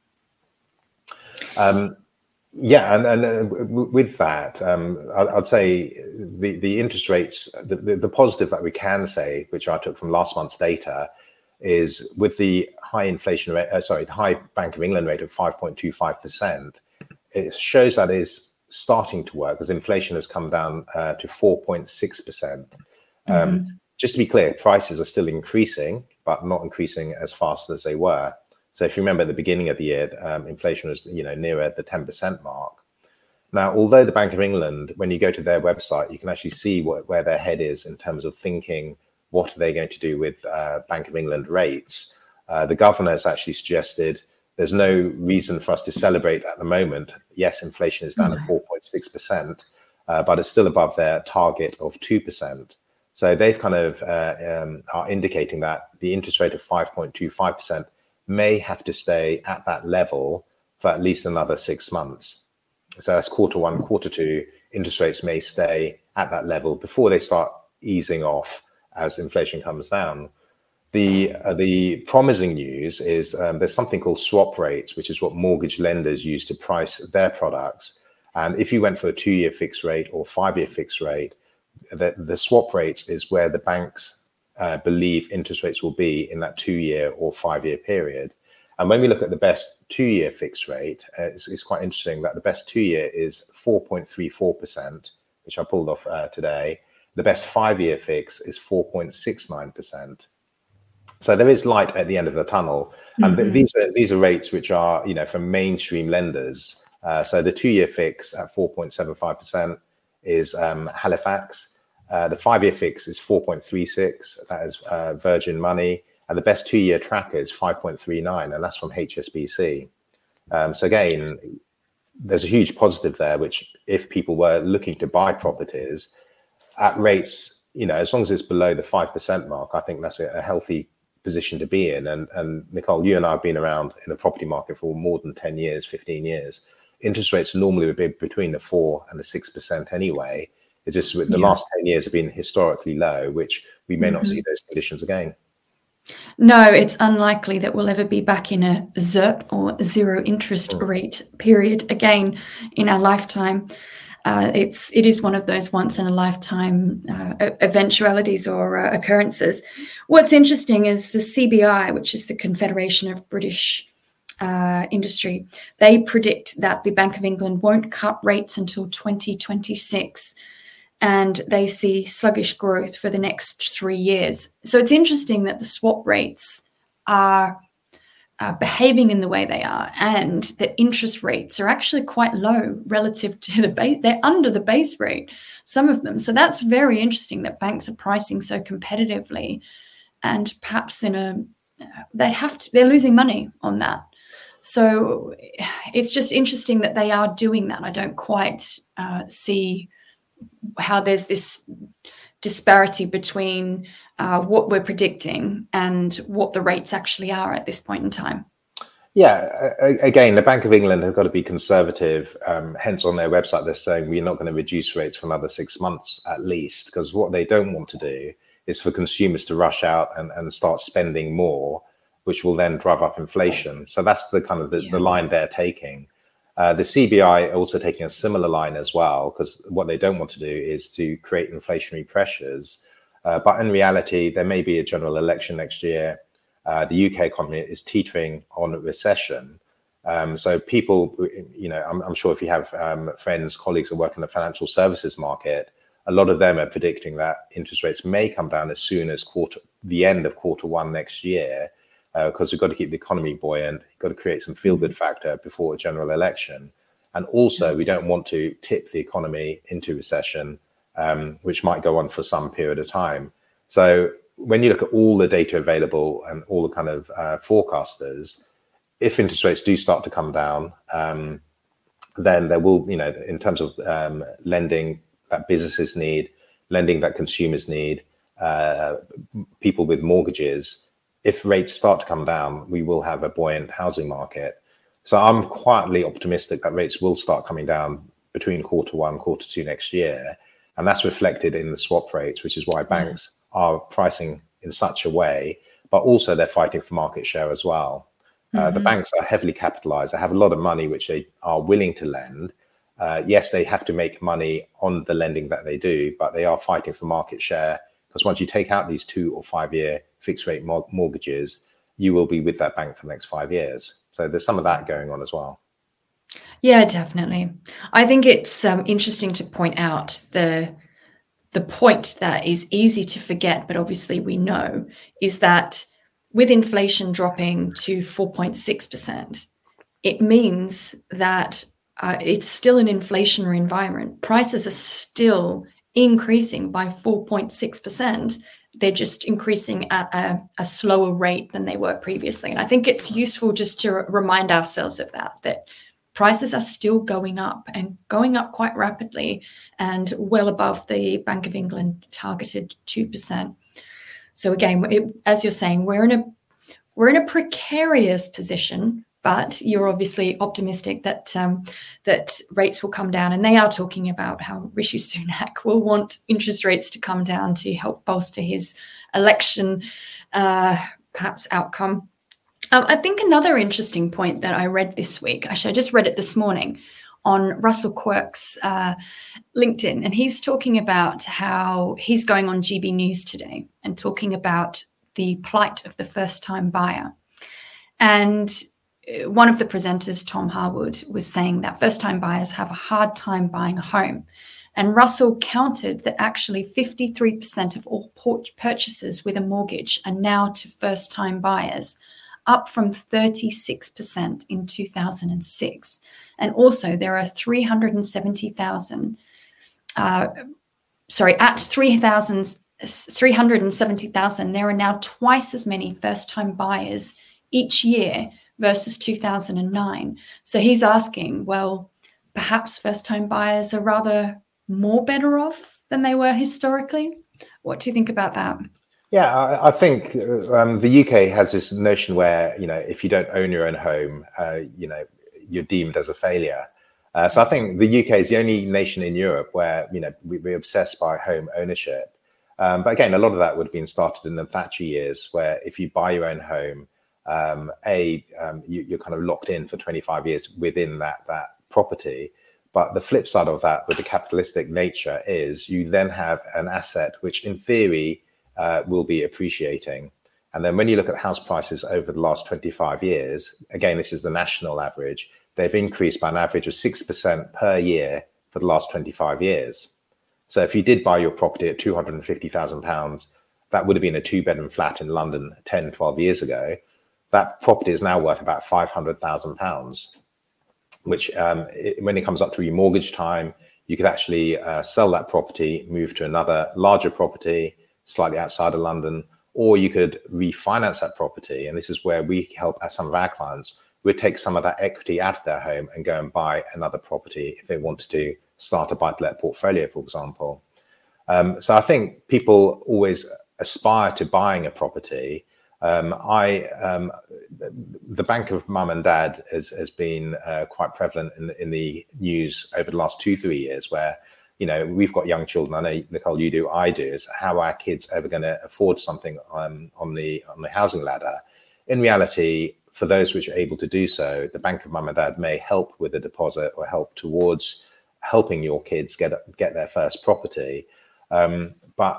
Um, yeah, and, and uh, w- with that, um, I'd, I'd say the, the interest rates, the, the, the positive that we can say, which I took from last month's data, is with the high inflation rate, uh, sorry, the high Bank of England rate of five point two five percent, it shows that is starting to work as inflation has come down uh, to four point six percent. Um, mm-hmm. Just to be clear, prices are still increasing, but not increasing as fast as they were. So if you remember at the beginning of the year, um, inflation was, you know, nearer the ten percent mark. Now, although the Bank of England, when you go to their website, you can actually see what, where their head is in terms of thinking, what are they going to do with uh, Bank of England rates? Uh, the governor has actually suggested there's no reason for us to celebrate at the moment. Yes, inflation is down mm-hmm. at four point six percent, uh, but it's still above their target of two percent. So they've kind of uh, um, are indicating that the interest rate of five point two five percent may have to stay at that level for at least another six months. So that's quarter one, quarter two, interest rates may stay at that level before they start easing off as inflation comes down. The uh, the promising news is um, there's something called swap rates, which is what mortgage lenders use to price their products. And if you went for a two-year fixed rate or five-year fixed rate, the, the swap rates is where the banks uh, believe interest rates will be in that two-year or five-year period. And when we look at the best two-year fixed rate, uh, it's, it's quite interesting that the best two-year is four point three four percent, which I pulled off uh, today. The best five-year fix is four point six nine percent. So there is light at the end of the tunnel, and mm-hmm. these are these are rates which are, you know, from mainstream lenders. Uh, so the two-year fix at four point seven five percent is um, Halifax. Uh, the five-year fix is four point three six. That is uh, Virgin Money, and the best two-year tracker is five point three nine, and that's from H S B C. Um, so again, there's a huge positive there. Which, if people were looking to buy properties at rates, you know, as long as it's below the five percent mark, I think that's a, a healthy position to be in. And, and Nicole, you and I have been around in the property market for more than ten years, fifteen years. Interest rates normally would be between the four and the six percent anyway. It's just the yeah. last ten years have been historically low, which we may mm-hmm. not see those conditions again. No, it's unlikely that we'll ever be back in a Z E R P or zero interest mm. rate period again in our lifetime. Uh, it's it is one of those once in a lifetime uh, eventualities or uh, occurrences. What's interesting is the C B I, which is the Confederation of British uh, Industry, they predict that the Bank of England won't cut rates until twenty twenty-six, and they see sluggish growth for the next three years. So it's interesting that the swap rates are Uh, behaving in the way they are, and the interest rates are actually quite low relative to the base. They're under the base rate, some of them. So that's very interesting that banks are pricing so competitively, and perhaps in a they have to they're losing money on that. So it's just interesting that they are doing that. I don't quite uh, see how there's this disparity between uh, what we're predicting and what the rates actually are at this point in time. Yeah, again, the Bank of England have got to be conservative. Um, hence, on their website, they're saying we're not going to reduce rates for another six months at least, because what they don't want to do is for consumers to rush out and, and start spending more, which will then drive up inflation. So that's the kind of the, yeah. the line they're taking. Uh, the C B I are also taking a similar line as well, because what they don't want to do is to create inflationary pressures. Uh, but in reality, there may be a general election next year. Uh, the U K economy is teetering on a recession. Um, so people, you know, I'm, I'm sure if you have um, friends, colleagues that work in the financial services market, a lot of them are predicting that interest rates may come down as soon as quarter the end of quarter one next year, because uh, we've got to keep the economy buoyant. We've got to create some feel-good factor before a general election. And also, we don't want to tip the economy into recession, um, which might go on for some period of time. So when you look at all the data available and all the kind of uh, forecasters, if interest rates do start to come down, um, then there will, you know, in terms of um, lending that businesses need, lending that consumers need, uh, people with mortgages, if rates start to come down, we will have a buoyant housing market. So I'm quietly optimistic that rates will start coming down between quarter one, quarter two next year. And that's reflected in the swap rates, which is why banks are pricing in such a way, but also they're fighting for market share as well. Uh, mm-hmm. The banks are heavily capitalized. They have a lot of money, which they are willing to lend. Uh, yes, they have to make money on the lending that they do, but they are fighting for market share, because once you take out these two or five year fixed rate mor- mortgages, you will be with that bank for the next five years. So there's some of that going on as well. Yeah, definitely. I think it's um, interesting to point out the the point that is easy to forget, but obviously we know, is that with inflation dropping to four point six percent, it means that uh, it's still an inflationary environment. Prices are still increasing by four point six percent. They're just increasing at a, a slower rate than they were previously. And I think it's useful just to r- remind ourselves of that, that prices are still going up and going up quite rapidly and well above the Bank of England targeted two percent. So again, it, as you're saying, we're in a we're in a precarious position, but you're obviously optimistic that um, that rates will come down, and they are talking about how Rishi Sunak will want interest rates to come down to help bolster his election, uh, perhaps outcome. Um, I think another interesting point that I read this week, actually I just read it this morning on Russell Quirk's uh, LinkedIn, and he's talking about how he's going on G B News today and talking about the plight of the first-time buyer. And one of the presenters, Tom Harwood, was saying that first-time buyers have a hard time buying a home. And Russell counted that actually fifty-three percent of all purchases with a mortgage are now to first-time buyers, up from thirty-six percent in two thousand six. And also there are three hundred seventy thousand, uh, sorry, at three hundred seventy thousand, there are now twice as many first-time buyers each year versus two thousand nine. So he's asking, well, perhaps first-time buyers are rather more better off than they were historically. What do you think about that? Yeah, I, I think um, the U K has this notion where, you know, if you don't own your own home, uh, you know, you're deemed as a failure. Uh, so I think the U K is the only nation in Europe where, you know, we, we're obsessed by home ownership. Um, but again, a lot of that would have been started in the Thatcher years, where if you buy your own home, um, a um, you, you're kind of locked in for twenty-five years within that that property. But the flip side of that, with the capitalistic nature, is you then have an asset which, in theory, uh, will be appreciating. And then when you look at house prices over the last twenty-five years, again, this is the national average, they've increased by an average of six percent per year for the last twenty-five years. So if you did buy your property at two hundred fifty thousand pounds, that would have been a two-bedroom flat in London ten, twelve years ago. That property is now worth about five hundred thousand pounds, which um, it, when it comes up to remortgage time, you could actually uh, sell that property, move to another larger property slightly outside of London, or you could refinance that property. And this is where we help some of our clients. We'd take some of that equity out of their home and go and buy another property if they wanted to start a buy-to-let portfolio, for example. Um, so I think people always aspire to buying a property. Um, I, um, the bank of mum and dad has, has been uh, quite prevalent in, in the news over the last two, three years where, you know, we've got young children. I know, Nicole, you do, I do. Is how are our kids ever going to afford something on, on the on the housing ladder? In reality, for those which are able to do so, the bank of mum and dad may help with a deposit or help towards helping your kids get get their first property. Um, but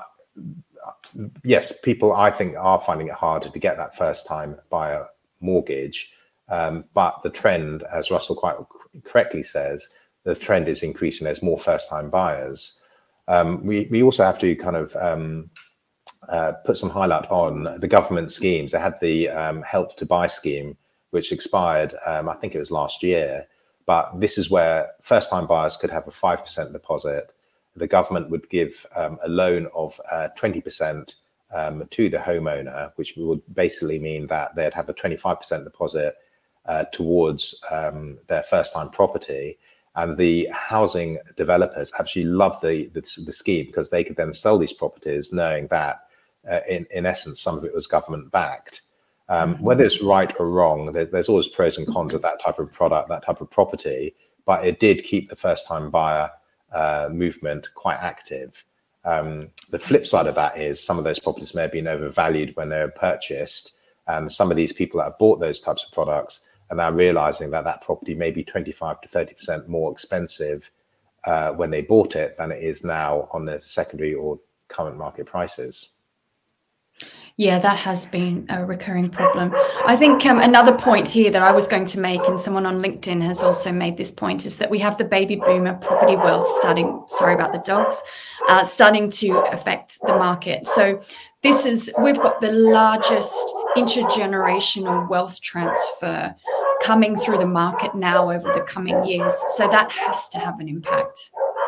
yes, people, I think, are finding it harder to get that first time buyer mortgage. Um, but the trend, as Russell quite correctly says, the trend is increasing. There's more first time buyers. Um, we, we also have to kind of um, uh, put some highlight on the government schemes. They had the um, Help to Buy scheme, which expired, um, I think it was last year. But this is where first-time buyers could have a five percent deposit. The government would give um, a loan of uh, twenty percent um, to the homeowner, which would basically mean that they'd have a twenty-five percent deposit uh, towards um, their first-time property. And the housing developers actually love the, the, the scheme because they could then sell these properties knowing that, uh, in, in essence, some of it was government-backed. Um, whether it's right or wrong, there, there's always pros and cons of that type of product, that type of property, but it did keep the first-time buyer uh, movement quite active. Um, the flip side of that is some of those properties may have been overvalued when they were purchased, and some of these people that have bought those types of products are now realizing that that property may be twenty-five to thirty percent more expensive uh, when they bought it than it is now on the secondary or current market prices. Yeah, that has been a recurring problem. I think um, another point here that I was going to make, and someone on LinkedIn has also made this point, is that we have the baby boomer property wealth starting, sorry about the dogs, uh, starting to affect the market. So this is, we've got the largest intergenerational wealth transfer coming through the market now over the coming years. So that has to have an impact.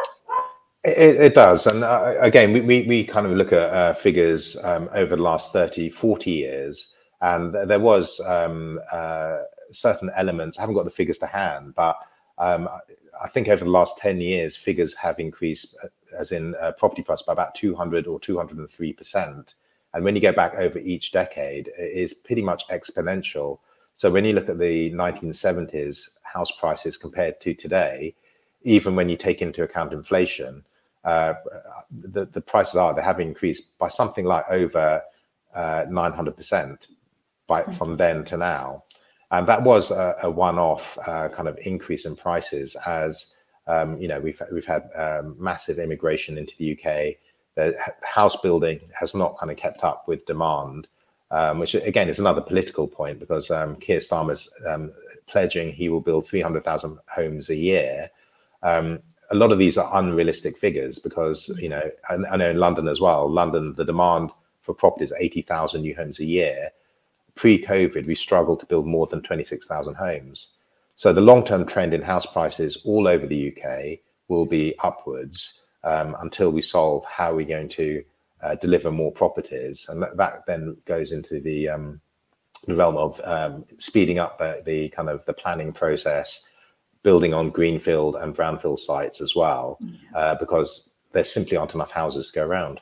It, it does. And uh, again, we, we, we kind of look at uh, figures um, over the last thirty, forty years. And there was um, uh, certain elements, I haven't got the figures to hand, but um, I think over the last ten years, figures have increased, as in uh, property price, by about two hundred or two hundred three percent. And when you go back over each decade, it is pretty much exponential. So when you look at the nineteen seventies house prices compared to today, even when you take into account inflation, uh, the, the prices are, they have increased by something like over uh, nine hundred percent by, from then to now. And that was a, a one-off uh, kind of increase in prices as, um, you know, we've, we've had um, massive immigration into the U K. The house building has not kind of kept up with demand, um, which again is another political point because um, Keir Starmer's um, pledging he will build three hundred thousand homes a year. Um, a lot of these are unrealistic figures because, you know, I, I know in London as well, London, the demand for property is eighty thousand new homes a year. Pre-COVID, we struggled to build more than twenty-six thousand homes. So the long-term trend in house prices all over the U K will be upwards um, until we solve how we're going to uh, deliver more properties. And that, that then goes into the, um, the realm of um, speeding up the, the kind of the planning process, building on greenfield and brownfield sites as well, yeah. uh, because there simply aren't enough houses to go around.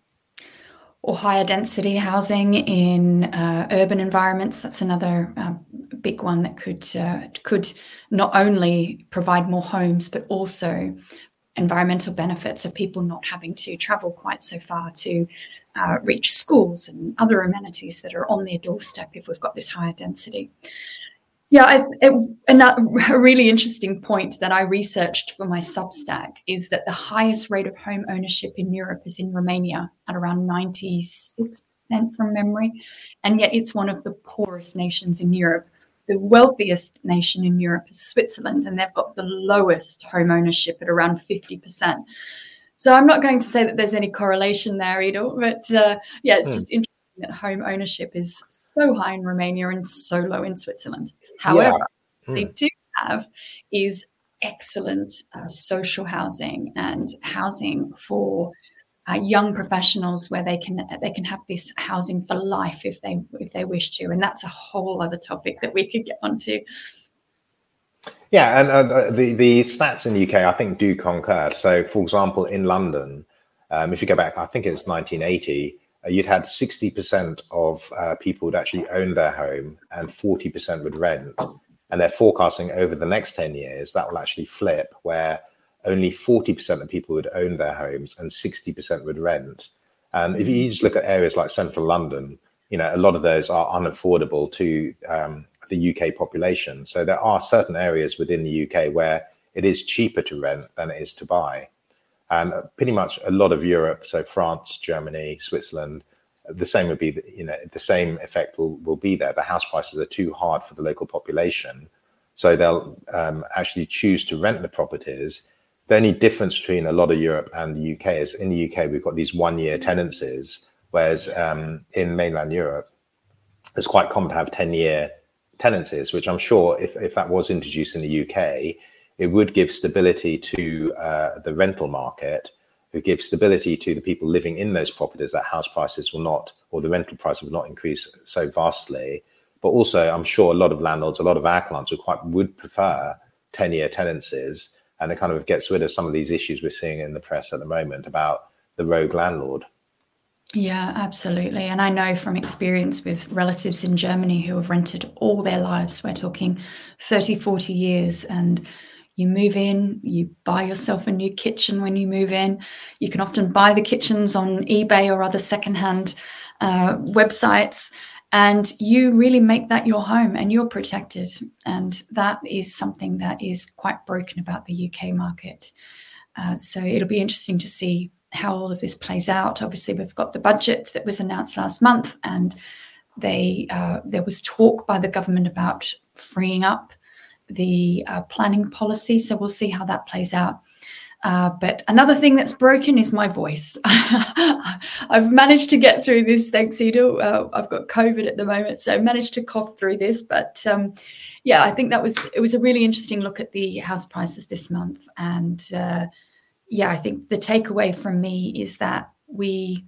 Or higher density housing in uh, urban environments. That's another uh, big one that could uh, could not only provide more homes, but also environmental benefits of people not having to travel quite so far to uh, reach schools and other amenities that are on their doorstep if we've got this higher density. Yeah, I, it, another, a really interesting point that I researched for my Substack is that the highest rate of home ownership in Europe is in Romania at around ninety-six percent from memory, and yet it's one of the poorest nations in Europe. The wealthiest nation in Europe is Switzerland, and they've got the lowest home ownership at around fifty percent. So I'm not going to say that there's any correlation there, Edel, but uh, yeah, it's mm. just interesting that home ownership is so high in Romania and so low in Switzerland. However, yeah. mm. they do have is excellent uh, social housing and housing for uh, young professionals, where they can they can have this housing for life if they if they wish to, and that's a whole other topic that we could get onto. Yeah, and uh, the the stats in the U K I think do concur. So, for example, in London, um, if you go back, I think it's nineteen eighty. Uh, you'd had sixty percent of uh, people would actually own their home and forty percent would rent. And they're forecasting over the next ten years, that will actually flip, where only forty percent of people would own their homes and sixty percent would rent. And if you just look at areas like central London, you know, a lot of those are unaffordable to um, the U K population. So there are certain areas within the U K where it is cheaper to rent than it is to buy. And pretty much a lot of Europe, so France, Germany, Switzerland, the same would be, you know, the same effect will, will be there. The house prices are too hard for the local population. So they'll um, actually choose to rent the properties. The only difference between a lot of Europe and the U K is in the U K, we've got these one-year tenancies, whereas um, in mainland Europe, it's quite common to have ten-year tenancies, which I'm sure if, if that was introduced in the U K, it would give stability to uh, the rental market. It would give stability to the people living in those properties, that house prices will not, or the rental prices will not increase so vastly. But also, I'm sure a lot of landlords, a lot of our clients would quite would prefer ten-year tenancies, and it kind of gets rid of some of these issues we're seeing in the press at the moment about the rogue landlord. Yeah, absolutely. And I know from experience with relatives in Germany who have rented all their lives, we're talking thirty, forty years, and you move in, you buy yourself a new kitchen when you move in. You can often buy the kitchens on eBay or other secondhand uh, websites, and you really make that your home and you're protected. And that is something that is quite broken about the U K market. Uh, so it'll be interesting to see how all of this plays out. Obviously, we've got the budget that was announced last month, and they uh, there was talk by the government about freeing up the uh, planning policy. So we'll see how that plays out. Uh, but another thing that's broken is my voice. I've managed to get through this, thanks, Edel. Uh, I've got COVID at the moment, so I managed to cough through this. But um, yeah, I think that was it was a really interesting look at the house prices this month. And uh, yeah, I think the takeaway from me is that we,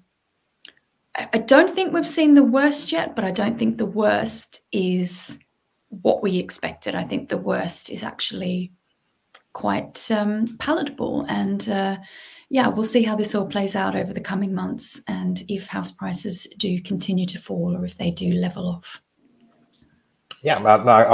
I don't think we've seen the worst yet, but I don't think the worst is what we expected. I think the worst is actually quite um, palatable. And uh, yeah, we'll see how this all plays out over the coming months, and if house prices do continue to fall or if they do level off. Yeah,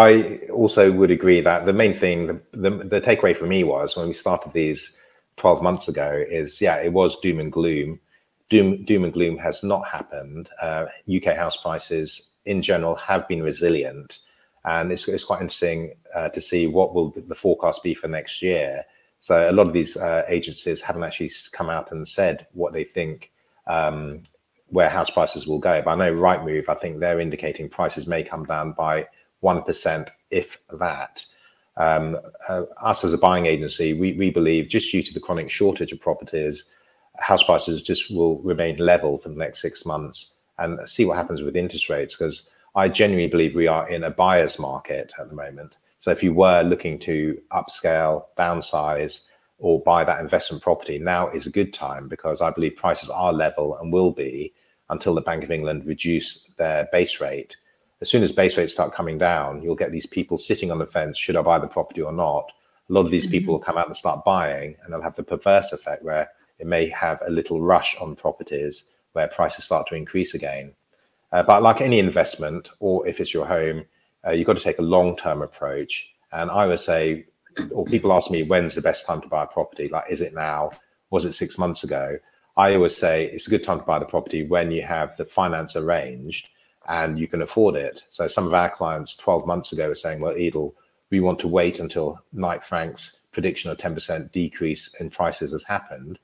I also would agree that the main thing, the, the, the takeaway for me was when we started these twelve months ago is, yeah, it was doom and gloom. Doom, doom and gloom has not happened. Uh, U K house prices in general have been resilient. And it's, it's quite interesting uh, to see what will the forecast be for next year. So a lot of these uh, agencies haven't actually come out and said what they think um, where house prices will go. But I know Rightmove, I think they're indicating prices may come down by one percent, if that. Um, uh, us as a buying agency, we, we believe just due to the chronic shortage of properties, house prices just will remain level for the next six months and see what happens with interest rates, because I genuinely believe we are in a buyer's market at the moment. So if you were looking to upscale, downsize, or buy that investment property, now is a good time, because I believe prices are level and will be until the Bank of England reduce their base rate. As soon as base rates start coming down, you'll get these people sitting on the fence, should I buy the property or not? A lot of these mm-hmm. people will come out and start buying, and they'll have the perverse effect where it may have a little rush on properties where prices start to increase again. Uh, but like any investment, or if it's your home, uh, you've got to take a long-term approach. And I would say, or people ask me, when's the best time to buy a property? Like, is it now? Was it six months ago? I always say it's a good time to buy the property when you have the finance arranged and you can afford it. So some of our clients twelve months ago were saying, well, Edel, we want to wait until Knight Frank's prediction of ten percent decrease in prices has happened.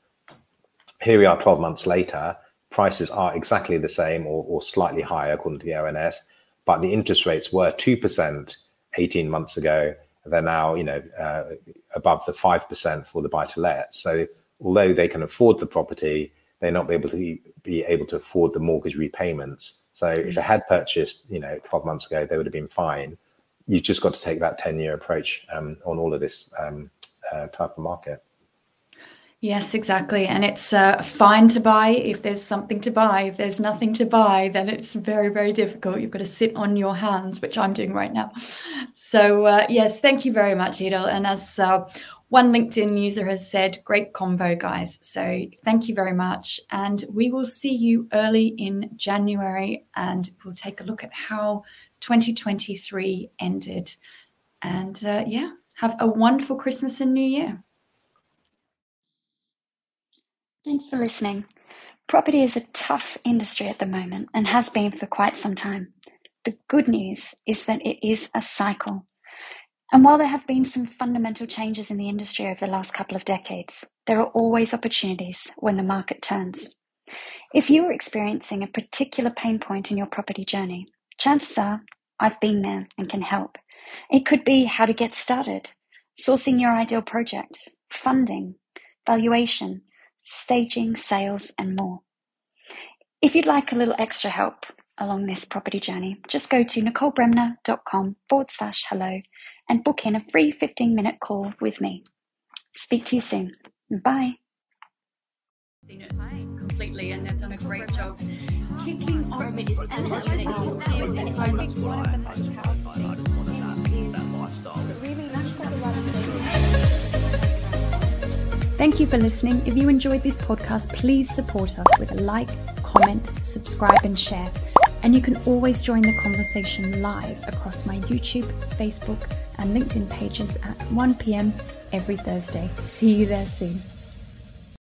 Here we are twelve months later. Prices are exactly the same or, or slightly higher according to the O N S, but the interest rates were two percent eighteen months ago. They're now, you know, uh, above the five percent for the buy-to-let. So although they can afford the property, they're not able to be able to afford the mortgage repayments. So if they had purchased, you know, twelve months ago, they would have been fine. You've just got to take that ten-year approach um, on all of this um, uh, type of market. Yes, exactly. And it's uh, fine to buy if there's something to buy. If there's nothing to buy, then it's very, very difficult. You've got to sit on your hands, which I'm doing right now. So uh, yes, thank you very much, Edel. And as uh, one LinkedIn user has said, great convo, guys. So thank you very much. And we will see you early in January, and we'll take a look at how twenty twenty-three ended. And uh, yeah, have a wonderful Christmas and New Year. Thanks for listening. Property is a tough industry at the moment and has been for quite some time. The good news is that it is a cycle. And while there have been some fundamental changes in the industry over the last couple of decades, there are always opportunities when the market turns. If you are experiencing a particular pain point in your property journey, chances are I've been there and can help. It could be how to get started, sourcing your ideal project, funding, valuation, staging, sales, and more. If you'd like a little extra help along this property journey, just go to nicolebremner.com forward slash hello and book in a free fifteen minute call with me. Speak to you soon. Bye. Seen it completely, and they've done a great job kicking off. Thank you for listening. If you enjoyed this podcast, please support us with a like, comment, subscribe, and share. And you can always join the conversation live across my YouTube, Facebook, and LinkedIn pages at one p.m. every Thursday. See you there soon.